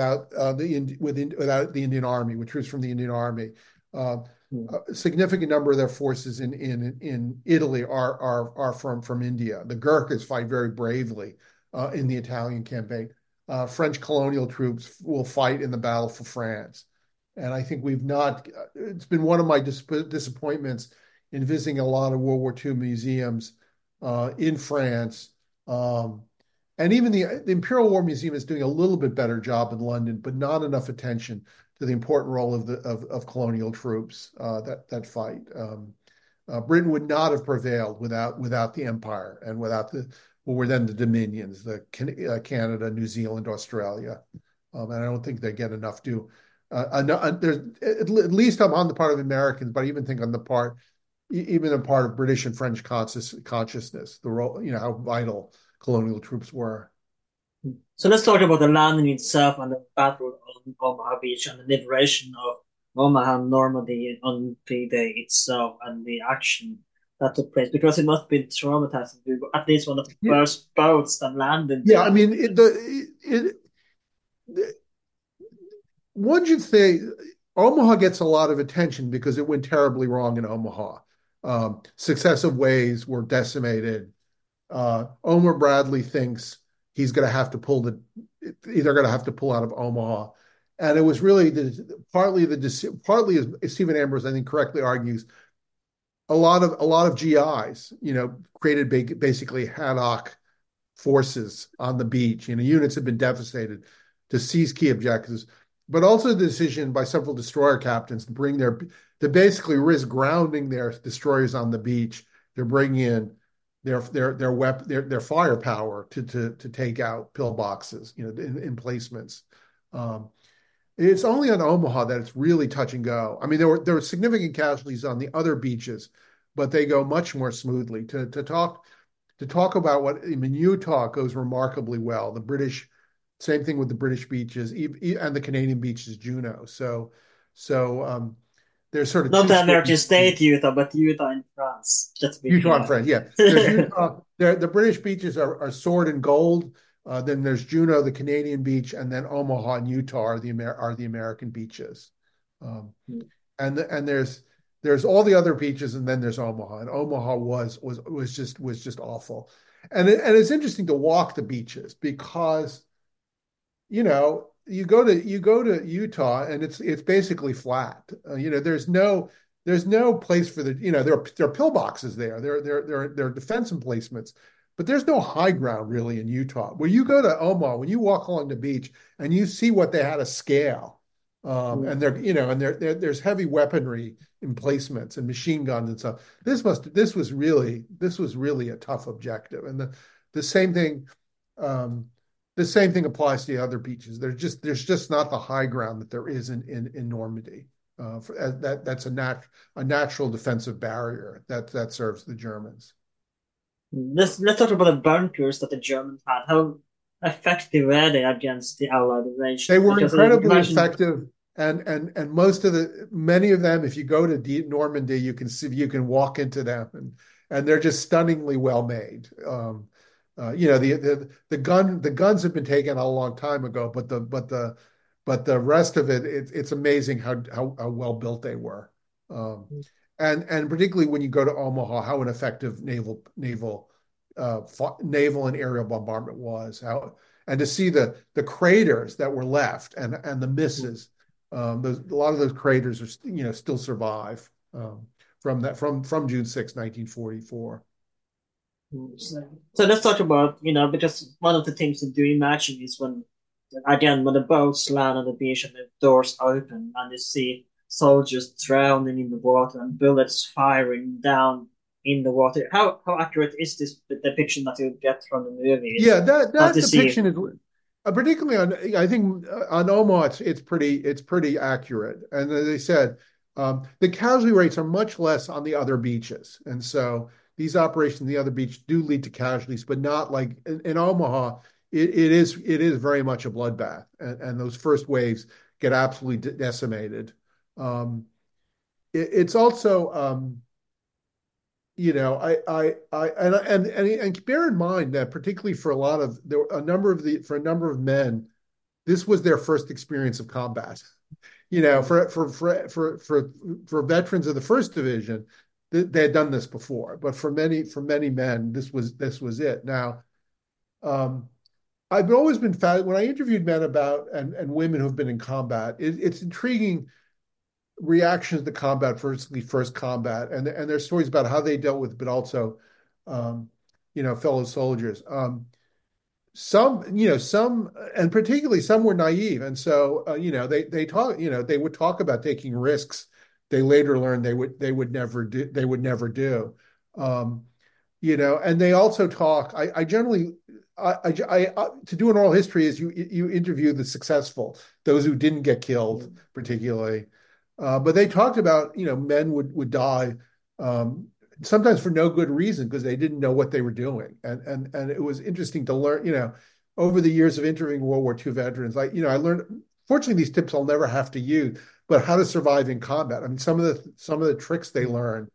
the Indian Army, with troops from the Indian Army. A significant number of their forces in Italy are from India. The Gurkhas fight very bravely in the Italian campaign. French colonial troops will fight in the battle for France. And I think it's been one of my disappointments in visiting a lot of World War II museums in France. And even the Imperial War Museum is doing a little bit better job in London, but not enough attention to the important role of colonial troops that fight. Britain would not have prevailed without the Empire and without what were then the Dominions, Canada, New Zealand, Australia, and I don't think they get enough due. There's at least on the part of Americans, but I even think on the part of British and French consciousness, the role, how vital colonial troops were. So let's talk about the landing itself and the battle on Omaha Beach and the liberation of Omaha and Normandy on D-Day itself and the action that took place, because it must have been traumatizing to at least one of the first boats that landed. Yeah, I mean, one should say Omaha gets a lot of attention because it went terribly wrong in Omaha. Successive ways were decimated. Omar Bradley thinks he's going to have to pull out of Omaha, and it was really partly as Stephen Ambrose I think correctly argues, a lot of GIs created basically haddock forces on the beach. Units have been devastated to seize key objectives, but also the decision by several destroyer captains to basically risk grounding their destroyers on the beach. They're bringing in their firepower to take out pillboxes, in emplacements. It's only on Omaha that it's really touch and go. I mean, there were significant casualties on the other beaches, but they go much more smoothly. To talk about what I mean, Utah goes remarkably well. The British, same thing with the British beaches, and the Canadian beaches, Juneau. So there's sort of Not two the stories. American state Utah, but Utah in France, just to be Utah and clear. France, yeah. There's Utah. The British beaches are Sword and Gold. Then there's Juneau, the Canadian beach, and then Omaha and Utah are the American beaches. Um, and there's all the other beaches, and then there's Omaha. And Omaha was just awful. And it's interesting to walk the beaches because you go to Utah and it's basically flat. There's no place for there are pillboxes there. There are defense emplacements, but there's no high ground really in Utah. When you go to Omaha, when you walk along the beach and you see what they had to scale, and there's heavy weaponry emplacements and machine guns and stuff. This was really a tough objective, and the same thing. The same thing applies to the other beaches. There's just not the high ground that there is in Normandy. That's a natural defensive barrier that serves the Germans. Let's talk about the bunkers that the Germans had. How effective were they against the Allied invasion? They were Because incredibly effective, and many of them, if you go to Normandy, you can walk into them, and they're just stunningly well made. The guns have been taken a long time ago, but the rest of it's amazing how well built they were, and particularly when you go to Omaha, how an effective naval and aerial bombardment was, and to see the craters that were left and the misses, a lot of those craters are still survive from June 6, 1944. So let's talk about, because one of the things to do imagine is when the boats land on the beach and the doors open and you see soldiers drowning in the water and bullets firing down in the water. How accurate is this depiction that you get from the movies? Yeah, that depiction is particularly I think on Omaha it's pretty accurate. And as I said, the casualty rates are much less on the other beaches, and so these operations on the other beach do lead to casualties, but not like in Omaha. It is very much a bloodbath, and those first waves get absolutely decimated. It's also, and bear in mind that particularly for a number of men, this was their first experience of combat. For veterans of the First Division, they had done this before, but for many men, this was it. Now, I've always been when I interviewed men about and women who've been in combat, it's intriguing reactions to combat, first combat, and there's stories about how they dealt with, but also, fellow soldiers. Some, and particularly some were naive, and so they would talk about taking risks. They later learned they would never do. And they also talk. I generally, to do an oral history is you interview the successful, those who didn't get killed particularly, but they talked about men would die sometimes for no good reason because they didn't know what they were doing, and it was interesting to learn. Over the years of interviewing World War II veterans, I learned. Fortunately, these tips I'll never have to use, but how to survive in combat. I mean, some of the tricks they learn,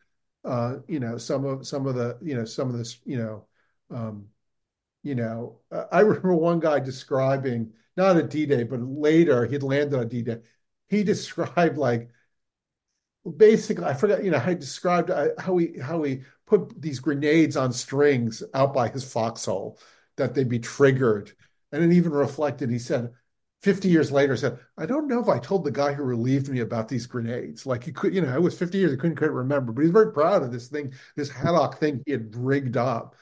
I remember one guy describing, not at D-Day, but later he'd landed on D-Day. He described basically, I forgot, how he described how he put these grenades on strings out by his foxhole that they'd be triggered. And it even reflected, he said, 50 years later, said, I don't know if I told the guy who relieved me about these grenades. Like he could, it was 50 years, he couldn't quite remember, but he's very proud of this thing, this haddock thing he had rigged up.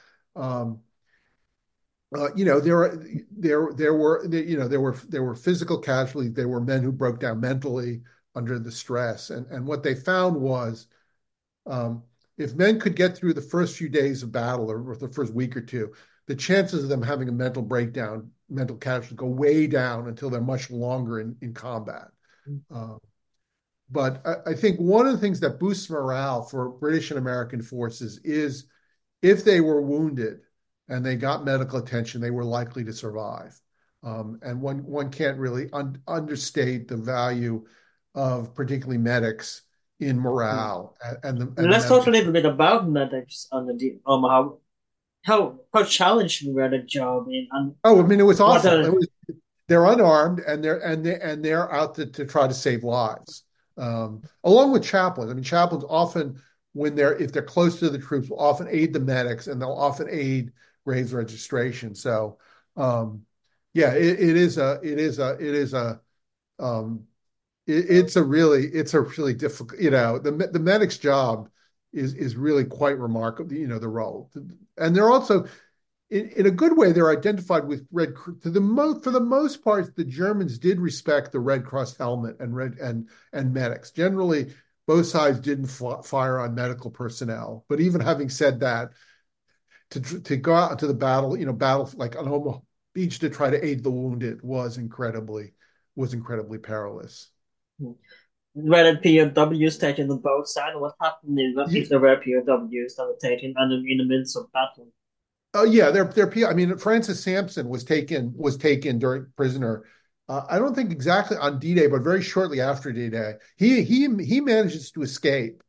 There were physical casualties. There were men who broke down mentally under the stress. And what they found was, if men could get through the first few days of battle or the first week or two, the chances of them having a mental breakdown, mental casualty go way down until they're much longer in combat. but I think one of the things that boosts morale for British and American forces is if they were wounded and they got medical attention, they were likely to survive. And one can't really understate the value of particularly medics in morale and the Let's talk a medical. little bit about medics on the how challenging were the job in and Oh, I mean, it was what awful. are They're unarmed and they're out to try to save lives. Along with chaplains. I mean, chaplains often, if they're close to the troops, will often aid the medics and they'll often aid graves registration. So, yeah, it's a really difficult, the medic's job is really quite remarkable, the role. And they're also, in a good way, they're identified with for the most part, the Germans did respect the Red Cross helmet and medics. Generally, both sides didn't fire on medical personnel. But even having said that, to go out to the battle, battle like on Omaha Beach to try to aid the wounded was incredibly perilous. were the POWs taken on both sides? What happened if there were POWs that were taken and in the midst of battle? Oh yeah, I mean, Francis Sampson was taken during prisoner. I don't think exactly on D-Day, but very shortly after D-Day, he manages to escape.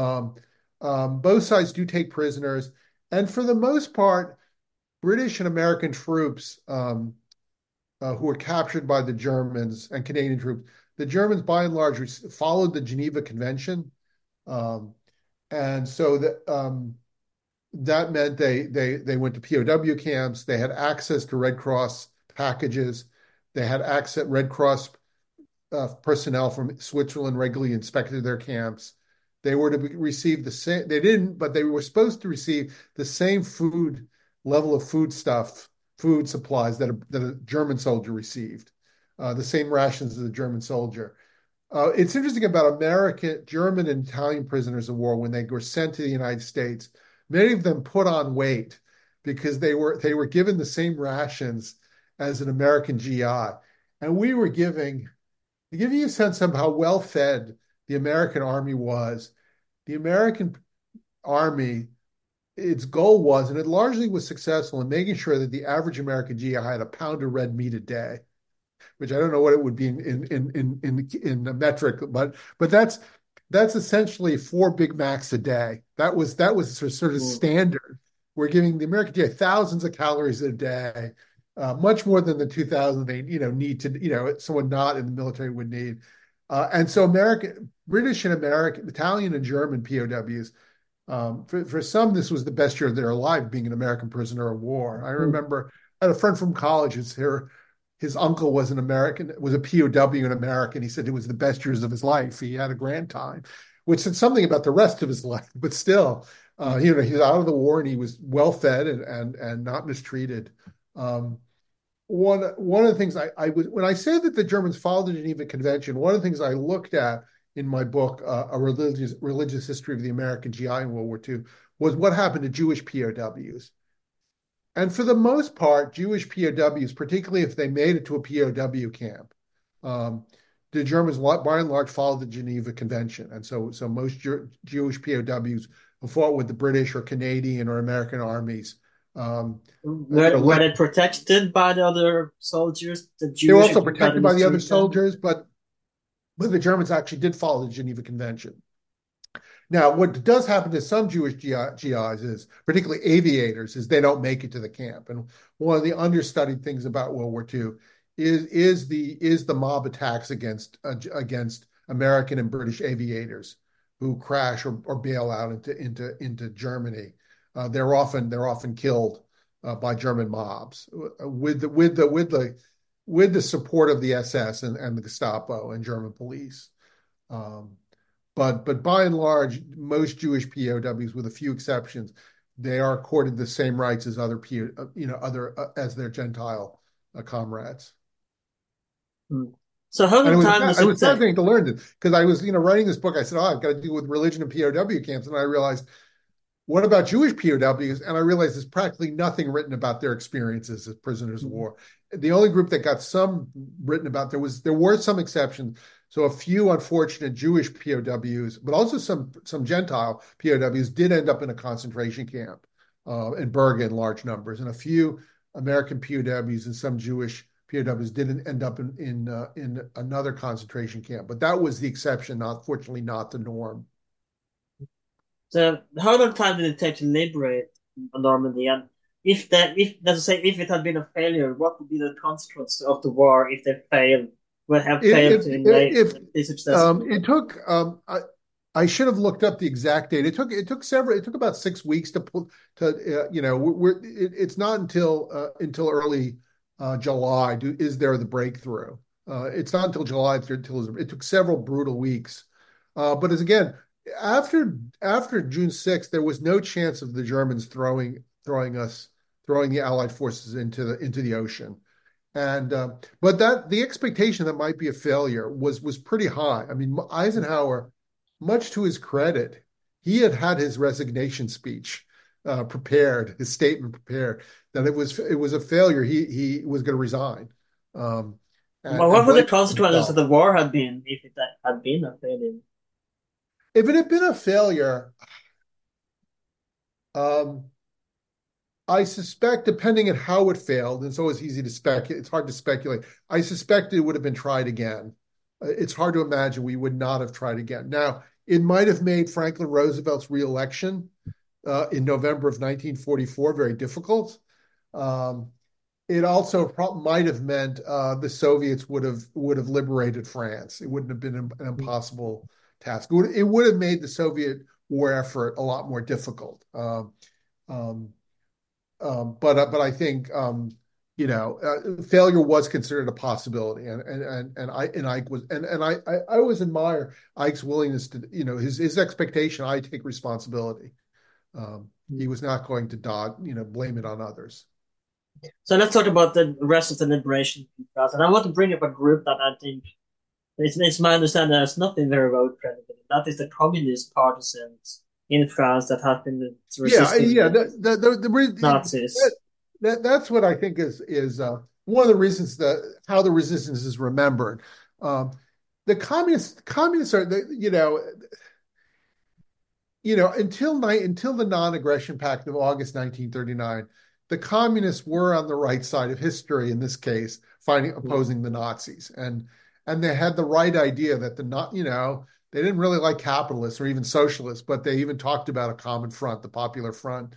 Both sides do take prisoners, and for the most part, British and American troops who were captured by the Germans and Canadian troops, the Germans by and large followed the Geneva Convention, and so that meant they went to POW camps. They had access to Red Cross packages. They had access. Red Cross personnel from Switzerland regularly inspected their camps. They were to receive the same. They didn't, but they were supposed to receive the same level of food supplies that a German soldier received. The same rations as a German soldier. It's interesting about American, German, and Italian prisoners of war when they were sent to the United States. Many of them put on weight because they were given the same rations as an American GI. And to give you a sense of how well fed the American Army was, the American Army, its goal was, and it largely was successful in making sure that the average American GI had a pound of red meat a day, which I don't know what it would be in the metric, but that's essentially 4 Big Macs a day. That was sort of standard. We're giving the American GI thousands of calories a day, much more than the 2,000 they need to someone not in the military would need. And so British and American, Italian and German POWs, for some this was the best year of their life being an American prisoner of war. I remember I had a friend from college his uncle was a POW in America. He said it was the best years of his life. He had a grand time, which said something about the rest of his life. But still, he was out of the war and he was well fed and not mistreated. One of the things when I say that the Germans followed the Geneva Convention, one of the things I looked at in my book, A Religious History of the American GI in World War II, was what happened to Jewish POWs. And for the most part, Jewish POWs, particularly if they made it to a POW camp, the Germans, by and large, followed the Geneva Convention. And so most Jewish POWs who fought with the British or Canadian or American armies. Were they protected by the other soldiers? They were also protected by the other soldiers, but the Germans actually did follow the Geneva Convention. Now, what does happen to some Jewish GIs is, particularly aviators, is they don't make it to the camp. And one of the understudied things about World War II is the mob attacks against American and British aviators who crash or bail out into Germany. They're often killed by German mobs with the support of the SS and the Gestapo and German police. But by and large, most Jewish POWs, with a few exceptions, they are accorded the same rights as as their Gentile comrades. So how many times it was fascinating to learn this because I was writing this book. I said, I've got to deal with religion and POW camps, and I realized, what about Jewish POWs? And I realized there's practically nothing written about their experiences as prisoners of war. The only group that got some written about, there were some exceptions. So a few unfortunate Jewish POWs, but also some Gentile POWs did end up in a concentration camp in Bergen in large numbers, and a few American POWs and some Jewish POWs didn't end up in another concentration camp. But that was the exception, not fortunately not the norm. So how long time did it take to liberate Normandy? And if let's say if it had been a failure, what would be the consequence of the war if they failed, would have failed to invade successfully? It took I should have looked up the exact date. It took about 6 weeks to pull to it's not until early July is there the breakthrough. It's not until July until it took several brutal weeks. But as again, after June 6th, there was no chance of the Germans throwing the Allied forces into the ocean. And but the expectation that might be a failure was pretty high. I mean, Eisenhower, much to his credit, he had his resignation speech prepared, his statement prepared, that it was a failure. He was going to resign. But what would the consequences of the war have been if it had been a failure? If it had been a failure, I suspect, depending on how it failed, and it's always easy to speculate, it's hard to speculate. I suspect it would have been tried again. It's hard to imagine we would not have tried again. Now, it might have made Franklin Roosevelt's reelection in November of 1944 very difficult. It also might have meant the Soviets would have liberated France. It wouldn't have been an impossible task. It would have made the Soviet war effort a lot more difficult. But I think failure was considered a possibility, and Ike was, and I always admire Ike's willingness to, his expectation. I take responsibility. He was not going to blame it on others. So let's talk about the rest of the liberation class, and I want to bring up a group that I think it's my understanding has not been very well credited. That is the communist partisans in France that have been resisting the Nazis. That's what I think is one of the reasons how the resistance is remembered. The communists are until the Non-Aggression Pact of August 1939, the communists were on the right side of history in this case, opposing the Nazis, and they had the right idea that they didn't really like capitalists or even socialists, but they even talked about a common front, the Popular Front.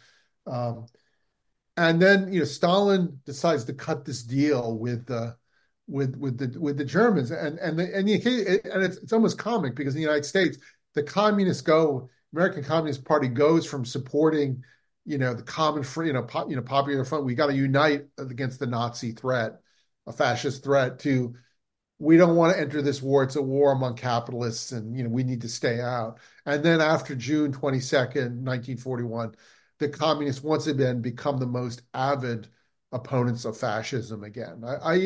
And then Stalin decides to cut this deal with the Germans, and it's almost comic because in the United States, American Communist Party goes from supporting the common front, Popular Front, we got to unite against the Nazi threat, a fascist threat, to we don't want to enter this war. It's a war among capitalists, and we need to stay out. And then after June 22nd, 1941, the communists once again become the most avid opponents of fascism again.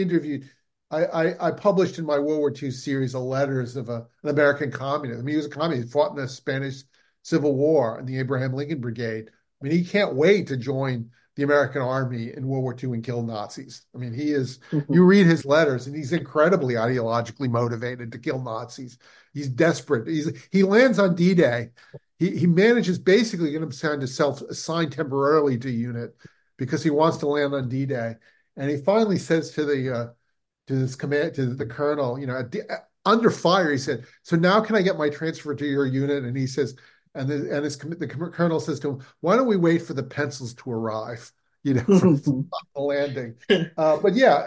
I published in my World War II series letters of an American communist. I mean, he was a communist. He fought in the Spanish Civil War in the Abraham Lincoln Brigade. I mean, he can't wait to join the American army in World War II and kill Nazis. I mean, you read his letters and he's incredibly ideologically motivated to kill Nazis. He's desperate. He lands on D-Day. He manages basically to get himself to self-assign temporarily to a unit because he wants to land on D-Day. And he finally says to the colonel, under fire, he said, "So now can I get my transfer to your unit?" And he says, the colonel says to him, "Why don't we wait for the pencils to arrive, for the landing?" But yeah,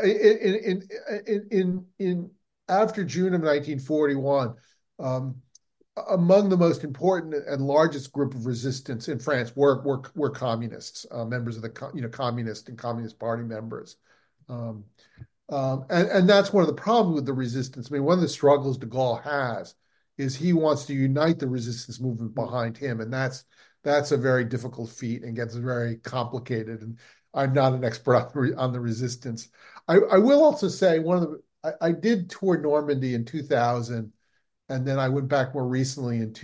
in after June of 1941, among the most important and largest group of resistance in France were communists, members of the communist and Communist Party members. And that's one of the problems with the resistance. I mean, one of the struggles de Gaulle has is he wants to unite the resistance movement behind him, and that's a very difficult feat and gets very complicated. And I'm not an expert on the resistance. I will also say I did tour Normandy in 2000, and then I went back more recently in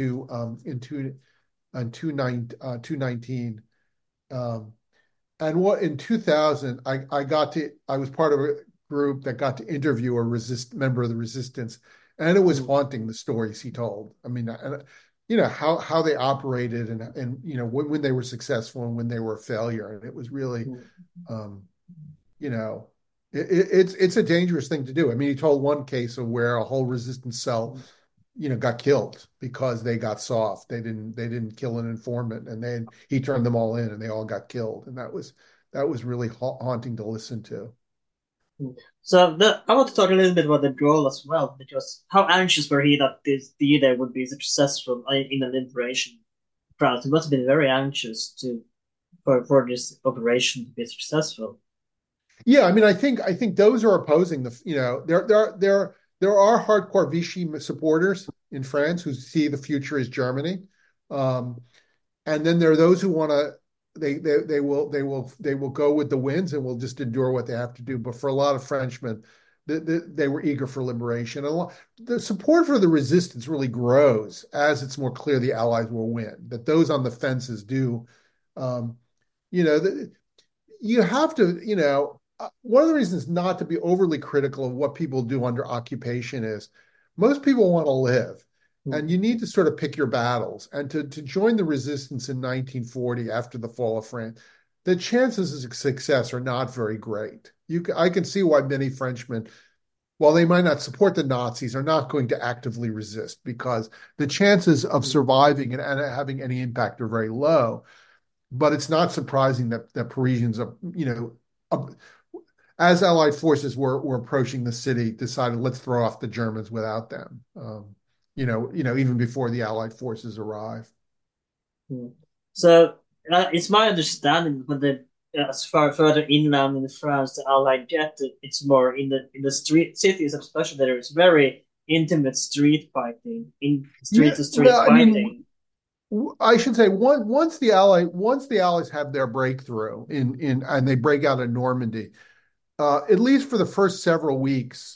2019. And in 2000, I was part of a group that got to interview a member of the resistance. And it was Mm. haunting, the stories he told. I mean, how they operated and when they were successful and when they were a failure. And it was really, Mm. um, you know, it's a dangerous thing to do. I mean, he told one case of where a whole resistance cell, got killed because they got soft. They didn't kill an informant, and then he turned them all in, and they all got killed. And that was really haunting to listen to. Mm. I want to talk a little bit about the role as well, because how anxious were he that this D-Day would be successful in the liberation front? He must have been very anxious for this operation to be successful. Yeah, I mean, I think those are opposing there are hardcore Vichy supporters in France who see the future as Germany, um, and then there are those who want to they will go with the winds and will just endure what they have to do. But for a lot of Frenchmen, they were eager for liberation. And the support for the resistance really grows as it's more clear the Allies will win. That those on the fences do, um, you know, you have to, one of the reasons not to be overly critical of what people do under occupation is most people want to live. Mm. And you need to sort of pick your battles. And to join the resistance in 1940 after the fall of France, the chances of success are not very great. I can see why many Frenchmen, while they might not support the Nazis, are not going to actively resist because the chances of surviving and having any impact are very low. But it's not surprising that Parisians are, as Allied forces were approaching the city, decided let's throw off the Germans without them. Even before the Allied forces arrive. Mm. So it's my understanding when as far further inland in France, the Allied get it's more in the street cities, especially there is very intimate street fighting, in street Yeah, to street well, I mean, fighting. I should say once the Allies have their breakthrough in and they break out in Normandy, at least for the first several weeks,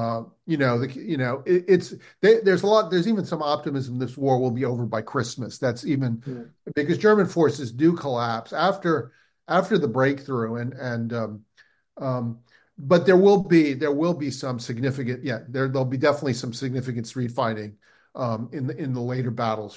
there's a lot. There's even some optimism this war will be over by Christmas. That's even Mm. because German forces do collapse after the breakthrough, um, but there will be some significant, there'll be definitely some significant street fighting in the later battles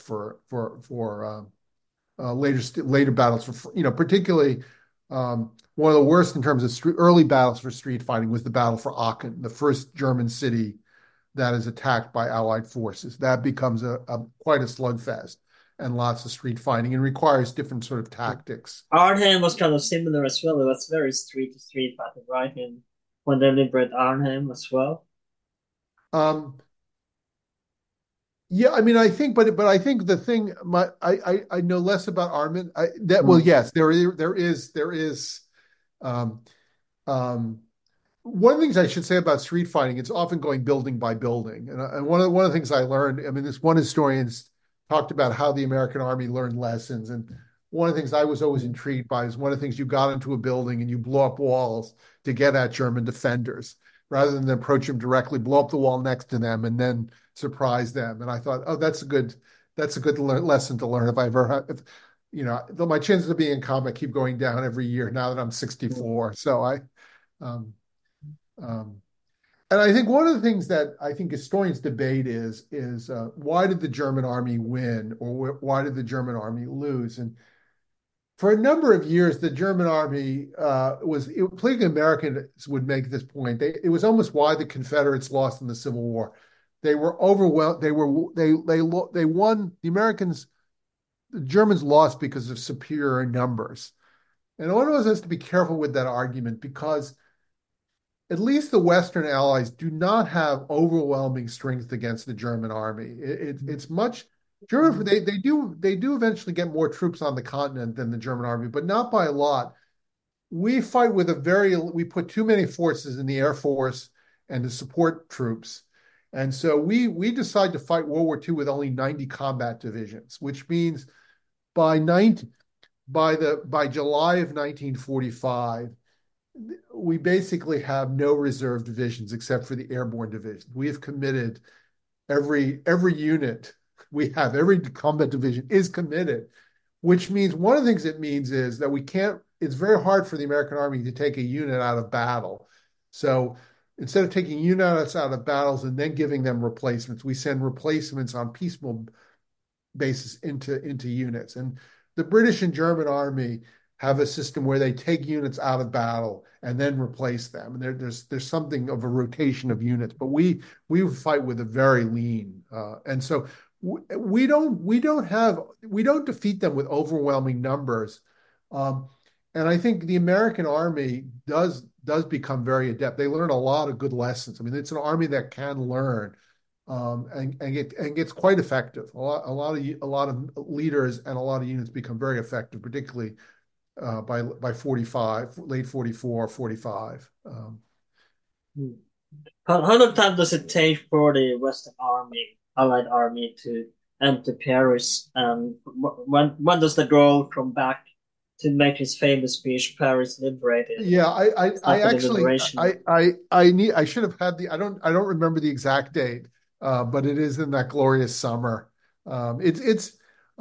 later battles for particularly one of the worst in terms of early battles for street fighting was the battle for Aachen, the first German city that is attacked by Allied forces. That becomes quite a slugfest and lots of street fighting and requires different sort of tactics. Arnhem was kind of similar as well. It was very street to street fighting, right? And when they liberate Arnhem as well. Um, Yeah, I mean, but I think the thing, I know less about Armin. Well, Mm. yes, there is. Um, um, One of the things I should say about street fighting, it's often going building by building, and one of the things I learned. I mean, this one historian's talked about how the American Army learned lessons, and one of the things I was always intrigued by is one of the things you got into a building and you blow up walls to get at German defenders rather than approach them directly, blow up the wall next to them, and then surprise them. And I thought, oh, that's a good lesson to learn. If I ever, if, my chances of being in combat keep going down every year now that I'm 64. So um, um, and I think one of the things that I think historians debate is why did the German army win or why did the German army lose? And for a number of years, the German army politically Americans would make this point. It was almost why the Confederates lost in the Civil War. They were overwhelmed. They won. The Germans lost because of superior numbers. And one of us has to be careful with that argument because at least the Western Allies do not have overwhelming strength against the German army. It's much German. They do eventually get more troops on the continent than the German army, but not by a lot. We fight with we put too many forces in the Air Force and the support troops. And so we decide to fight World War II with only 90 combat divisions, which means by 90, by July of 1945, we basically have no reserve divisions except for the airborne division. We have committed every unit we have, every combat division is committed, which means one of the things it means is that it's very hard for the American Army to take a unit out of battle. So instead of taking units out of battles and then giving them replacements, we send replacements on piecemeal basis into units. And the British and German army have a system where they take units out of battle and then replace them. And there's something of a rotation of units, but we fight with a very lean, and so we don't defeat them with overwhelming numbers. And I think the American army does become very adept. They learn a lot of good lessons. I mean, it's an army that can learn, and gets quite effective. A lot of leaders and a lot of units become very effective, particularly by 45, late 44, 45. How long time does it take for the Western Army, Allied Army, to enter Paris? When does the Gaulle come back to make his famous speech, "Paris liberated"? Yeah, I After the actually liberation. I should have had I don't remember the exact date, but it is in that glorious summer. It's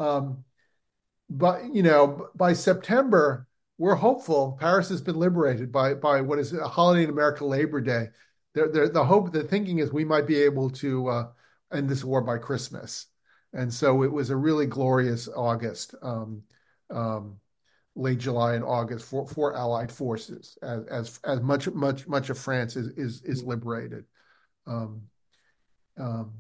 But by September, we're hopeful. Paris has been liberated by what is a holiday in America, Labor Day. The thinking is we might be able to end this war by Christmas, and so it was a really glorious August, late July and August for Allied forces as much of France is liberated. Um, um,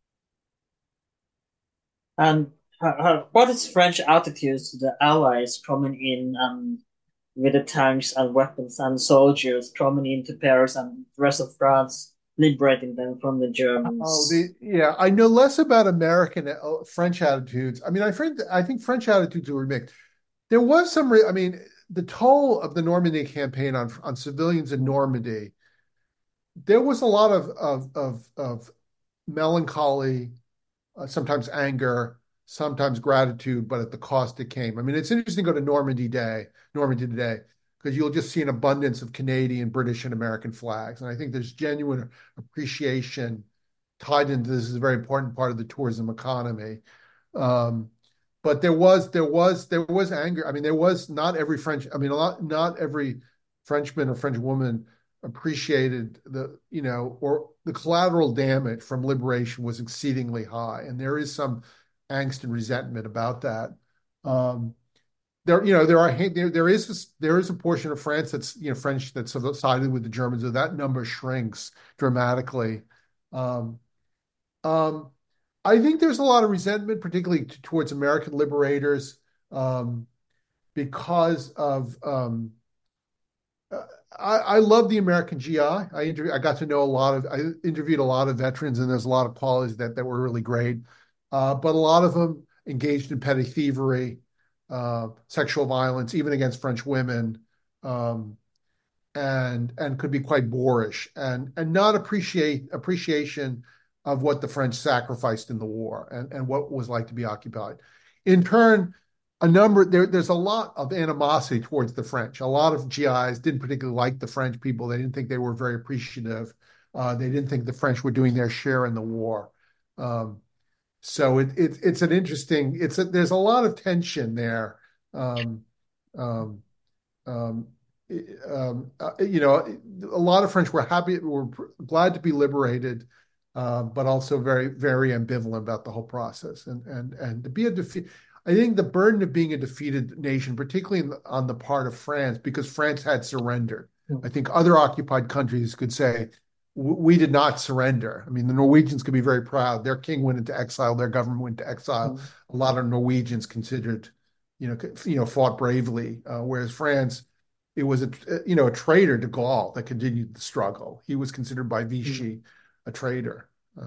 And what is French attitude to the Allies coming in with the tanks and weapons and soldiers coming into Paris and the rest of France, liberating them from the Germans? yeah, I know less about American French attitudes. I mean, I think French attitudes were mixed. There was I mean, the toll of the Normandy campaign on civilians in Normandy. There was a lot of melancholy, sometimes anger, sometimes gratitude, but at the cost it came. I mean, it's interesting to go to Normandy today, because you'll just see an abundance of Canadian, British, and American flags. And I think there's genuine appreciation tied into this is a very important part of the tourism economy. But there was anger. I mean, there was not every French. I mean, not every Frenchman or French woman appreciated or the collateral damage from liberation was exceedingly high, and there is some angst and resentment about that. There is a portion of France that's French that's sided with the Germans, so that number shrinks dramatically. Um, um, I think there's a lot of resentment, particularly towards American liberators, because of I love the American GI. I got to know I interviewed a lot of veterans, and there's a lot of qualities that were really great. But a lot of them engaged in petty thievery, sexual violence, even against French women, um, and could be quite boorish and not appreciation of what the French sacrificed in the war and what it was like to be occupied. In turn, there's a lot of animosity towards the French. A lot of GIs didn't particularly like the French people. They didn't think they were very appreciative. They didn't think the French were doing their share in the war. So it's an interesting. There's a lot of tension there. Um, um, um, a lot of French were glad to be liberated, but also very, very ambivalent about the whole process. And to be a defeat, I think the burden of being a defeated nation, particularly on the part of France, because France had surrendered. I think other occupied countries could say, we did not surrender. I mean, the Norwegians could be very proud. Their king went into exile. Their government went into exile. A lot of Norwegians considered, fought bravely, whereas France, it was a traitor to Gaul that continued the struggle. He was considered by Vichy a traitor.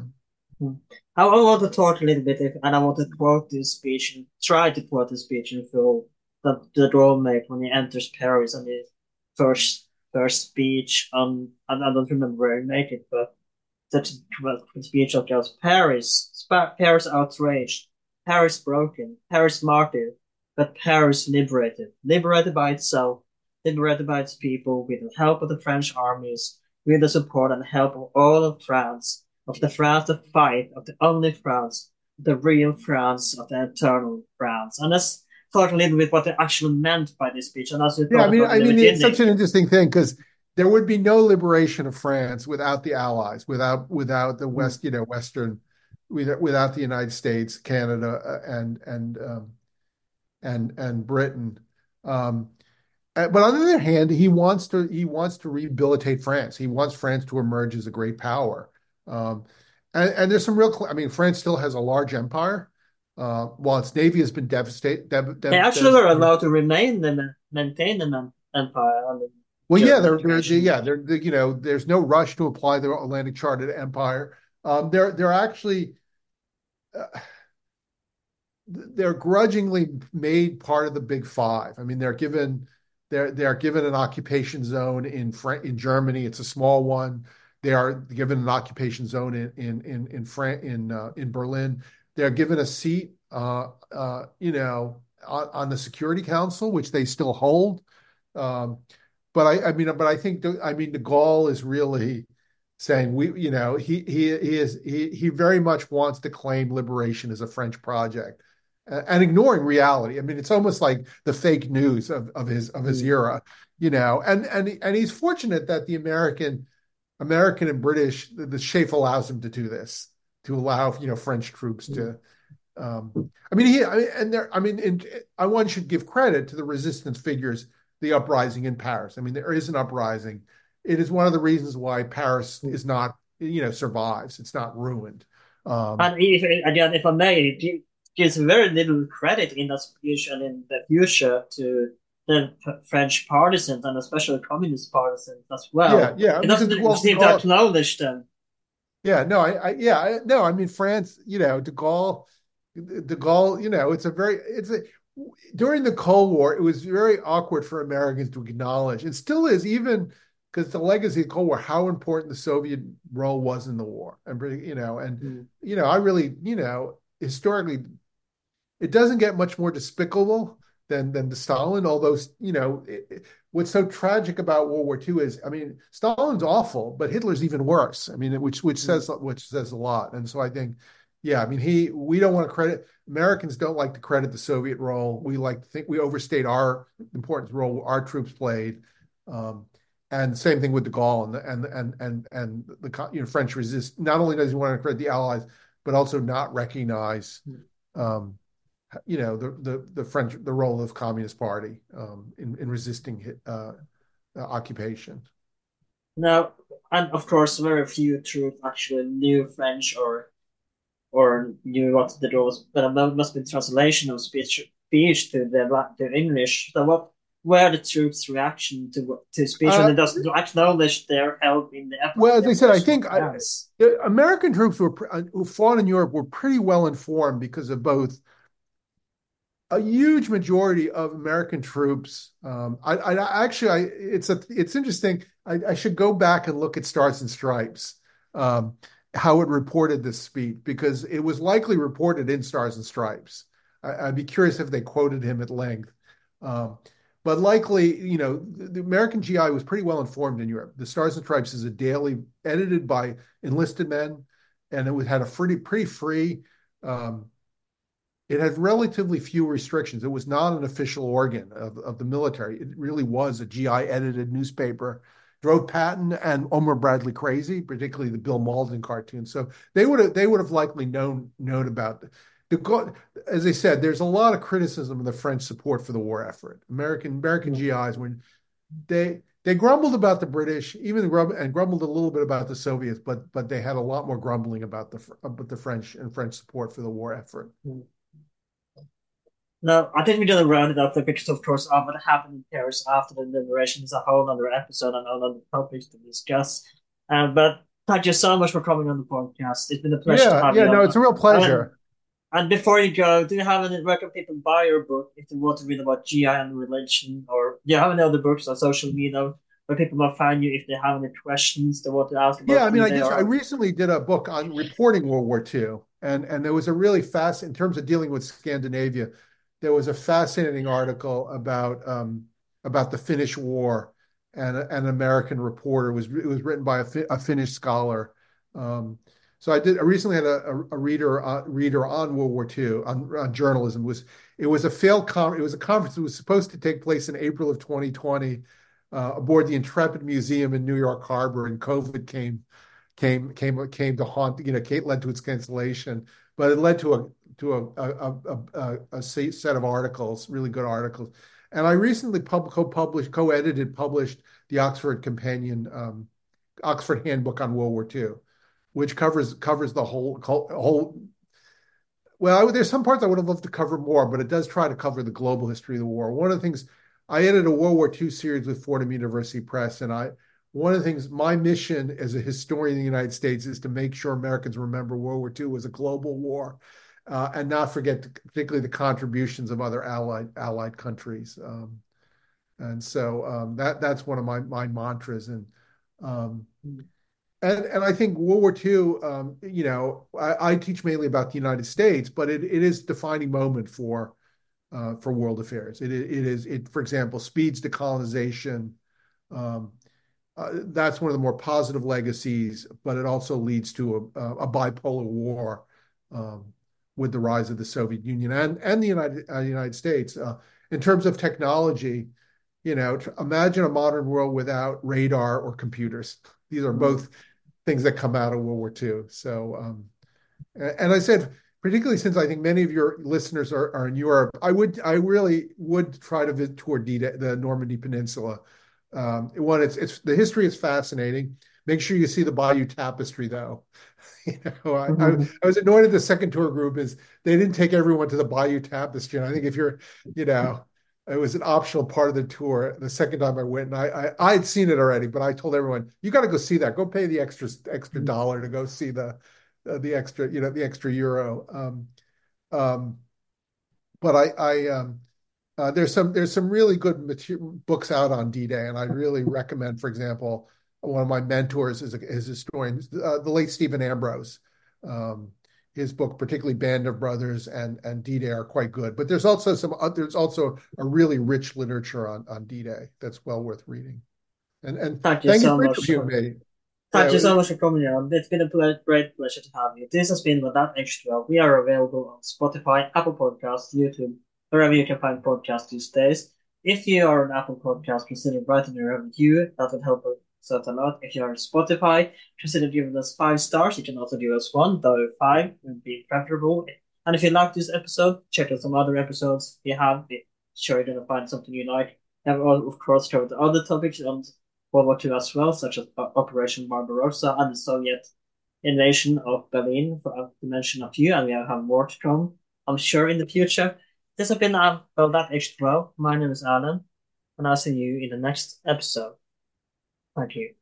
I want to talk a little bit, and I want to quote this speech and try to quote the speech in full that de Gaulle made when he enters Paris on his first speech. I don't remember where he made it, but such a speech of just Paris outraged, Paris broken, Paris martyred, but Paris liberated by itself, liberated by its people, with the help of the French armies, with the support and help of all of France, of the France that fight, of the only France, the real France, of the eternal France. And let's talk a little bit what they actually meant by this speech. And as we Yeah, thought about in the it's beginning. such an interesting thing because there would be no liberation of France without the Allies, without the West, Western, without the United States, Canada, and Britain. But on the other hand, he wants to rehabilitate France. He wants France to emerge as a great power. And there's some real. I mean, France still has a large empire. While its navy has been devastated, They actually were allowed to maintain the empire under well, yeah, German occupation. there's no rush to apply the Atlantic Charter to empire. They're actually they're grudgingly made part of the Big Five. I mean, they're given an occupation zone in Germany. It's a small one. They are given an occupation zone in Berlin. They're given a seat, on the Security Council, which they still hold. But I think De Gaulle is really saying he very much wants to claim liberation as a French project, and ignoring reality. I mean, it's almost like the fake news of his era, and he's fortunate that the American and British, the SHAEF allows him to do this, to allow French troops to. One should give credit to the resistance figures, the uprising in Paris. I mean, there is an uprising. It is one of the reasons why Paris is not, survives. It's not ruined. And if I may, it gives very little credit in that speech and in the future to the French partisans and especially communist partisans as well. Yeah. It doesn't seem to acknowledge them. Yeah, no. I mean, France, De Gaulle, during the Cold War, it was very awkward for Americans to acknowledge. It still is, even because the legacy of the Cold War, how important the Soviet role was in the war, I really, historically, it doesn't get much more despicable than the Stalin. Although, what's so tragic about World War II is, I mean, Stalin's awful, but Hitler's even worse. I mean, which says a lot. And so I think. Yeah, I mean, we don't want to credit, Americans don't like to credit the Soviet role. We like to think we overstate our important role our troops played. And same thing with De Gaulle and the French resist. Not only does he want to credit the Allies, but also not recognize, the role of the Communist Party in resisting occupation. Now, and of course, very few troops actually knew French or knew what the rules, but it must be translation of speech to English. So what were the troops' reaction to speech when it doesn't acknowledge their help in the effort? Well, as I said, I think American troops who fought in Europe were pretty well informed because of both. A huge majority of American troops. It's interesting. I should go back and look at Stars and Stripes. How it reported this speech, because it was likely reported in Stars and Stripes. I'd be curious if they quoted him at length. But likely, the American GI was pretty well informed in Europe. The Stars and Stripes is a daily edited by enlisted men, and it had a pretty free. It had relatively few restrictions. It was not an official organ of the military. It really was a GI edited newspaper. Drove Patton and Omar Bradley crazy, particularly the Bill Mauldin cartoon. So they would have likely known about it. As I said, there's a lot of criticism of the French support for the war effort. American GIs, when they grumbled about the British, and grumbled a little bit about the Soviets, but they had a lot more grumbling about the French and French support for the war effort. No, I think we're going to round it up there because, of course, what happened in Paris after the liberation is a whole other episode and another topics to discuss. But thank you so much for coming on the podcast. It's been a pleasure to have you. No, it's a real pleasure. And where can people buy your book if they want to read about GI and religion? Or do you have any other books on social media where people might find you if they have any questions they want to ask about? Yeah, I mean, I recently did a book on reporting World War II, and there was a really in terms of dealing with Scandinavia. There was a fascinating article about the Finnish War, and an American reporter. It was written by a Finnish scholar. So I recently had a reader on World War II on journalism. It was a failed conference. It was a conference that was supposed to take place in April of 2020. aboard the Intrepid Museum in New York Harbor, and COVID came to haunt. Led to its cancellation, but it led to a set of articles, really good articles. And I recently published the Oxford Companion, Oxford Handbook on World War II, which covers the whole. Well, there's some parts I would have loved to cover more, but it does try to cover the global history of the war. One of the things, I edited a World War II series with Fordham University Press, and one of the things, my mission as a historian in the United States is to make sure Americans remember World War II was a global war, and not forget particularly the contributions of other allied countries. And so that's one of my mantras. And I think World War II, I teach mainly about the United States, but it is a defining moment for world affairs. It, for example, speeds decolonization. That's one of the more positive legacies, but it also leads to a bipolar war with the rise of the Soviet Union and the United States. In terms of technology, imagine a modern world without radar or computers. These are both things that come out of World War II. So, and I said, particularly since I think many of your listeners are in Europe, I really would try to visit toward the Normandy Peninsula. The history is fascinating. Make sure you see the Bayeux Tapestry, though. I was annoyed at the second tour group is they didn't take everyone to the Bayeux Tapestry. And I think if you're, it was an optional part of the tour. The second time I went, and I'd seen it already, but I told everyone, you got to go see that. Go pay the extra $1 to go see the extra, the extra euro. But there's some really good books out on D-Day, and I really recommend, for example, one of my mentors is a historian, the late Stephen Ambrose. His book, particularly Band of Brothers and D-Day, are quite good. But there's also a really rich literature on D-Day that's well worth reading. And thank you so much for me. Thank you so much for coming on. It's been a great pleasure to have you. This has been Without H12. We are available on Spotify, Apple Podcasts, YouTube, wherever you can find podcasts these days. If you are an Apple Podcast, consider writing a review. That would help us a lot. If you are on Spotify, consider giving us 5 stars. You can also give us 1, though 5 would be preferable. And if you like this episode, check out some other episodes we have. Be sure you're going to find something you like. And we'll, of course, cover the other topics on World War II as well, such as Operation Barbarossa and the Soviet invasion of Berlin, to mention a few, and we have more to come, I'm sure, in the future. This has been That H12. My name is Alan, and I'll see you in the next episode. Thank you.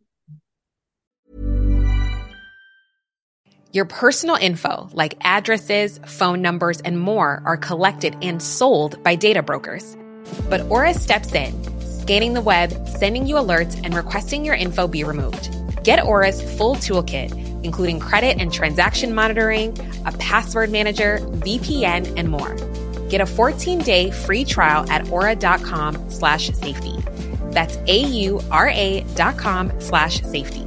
Your personal info, like addresses, phone numbers, and more, are collected and sold by data brokers. But Aura steps in, scanning the web, sending you alerts, and requesting your info be removed. Get Aura's full toolkit, including credit and transaction monitoring, a password manager, VPN, and more. Get a 14-day free trial at aura.com/safety. That's AURA.com/safety.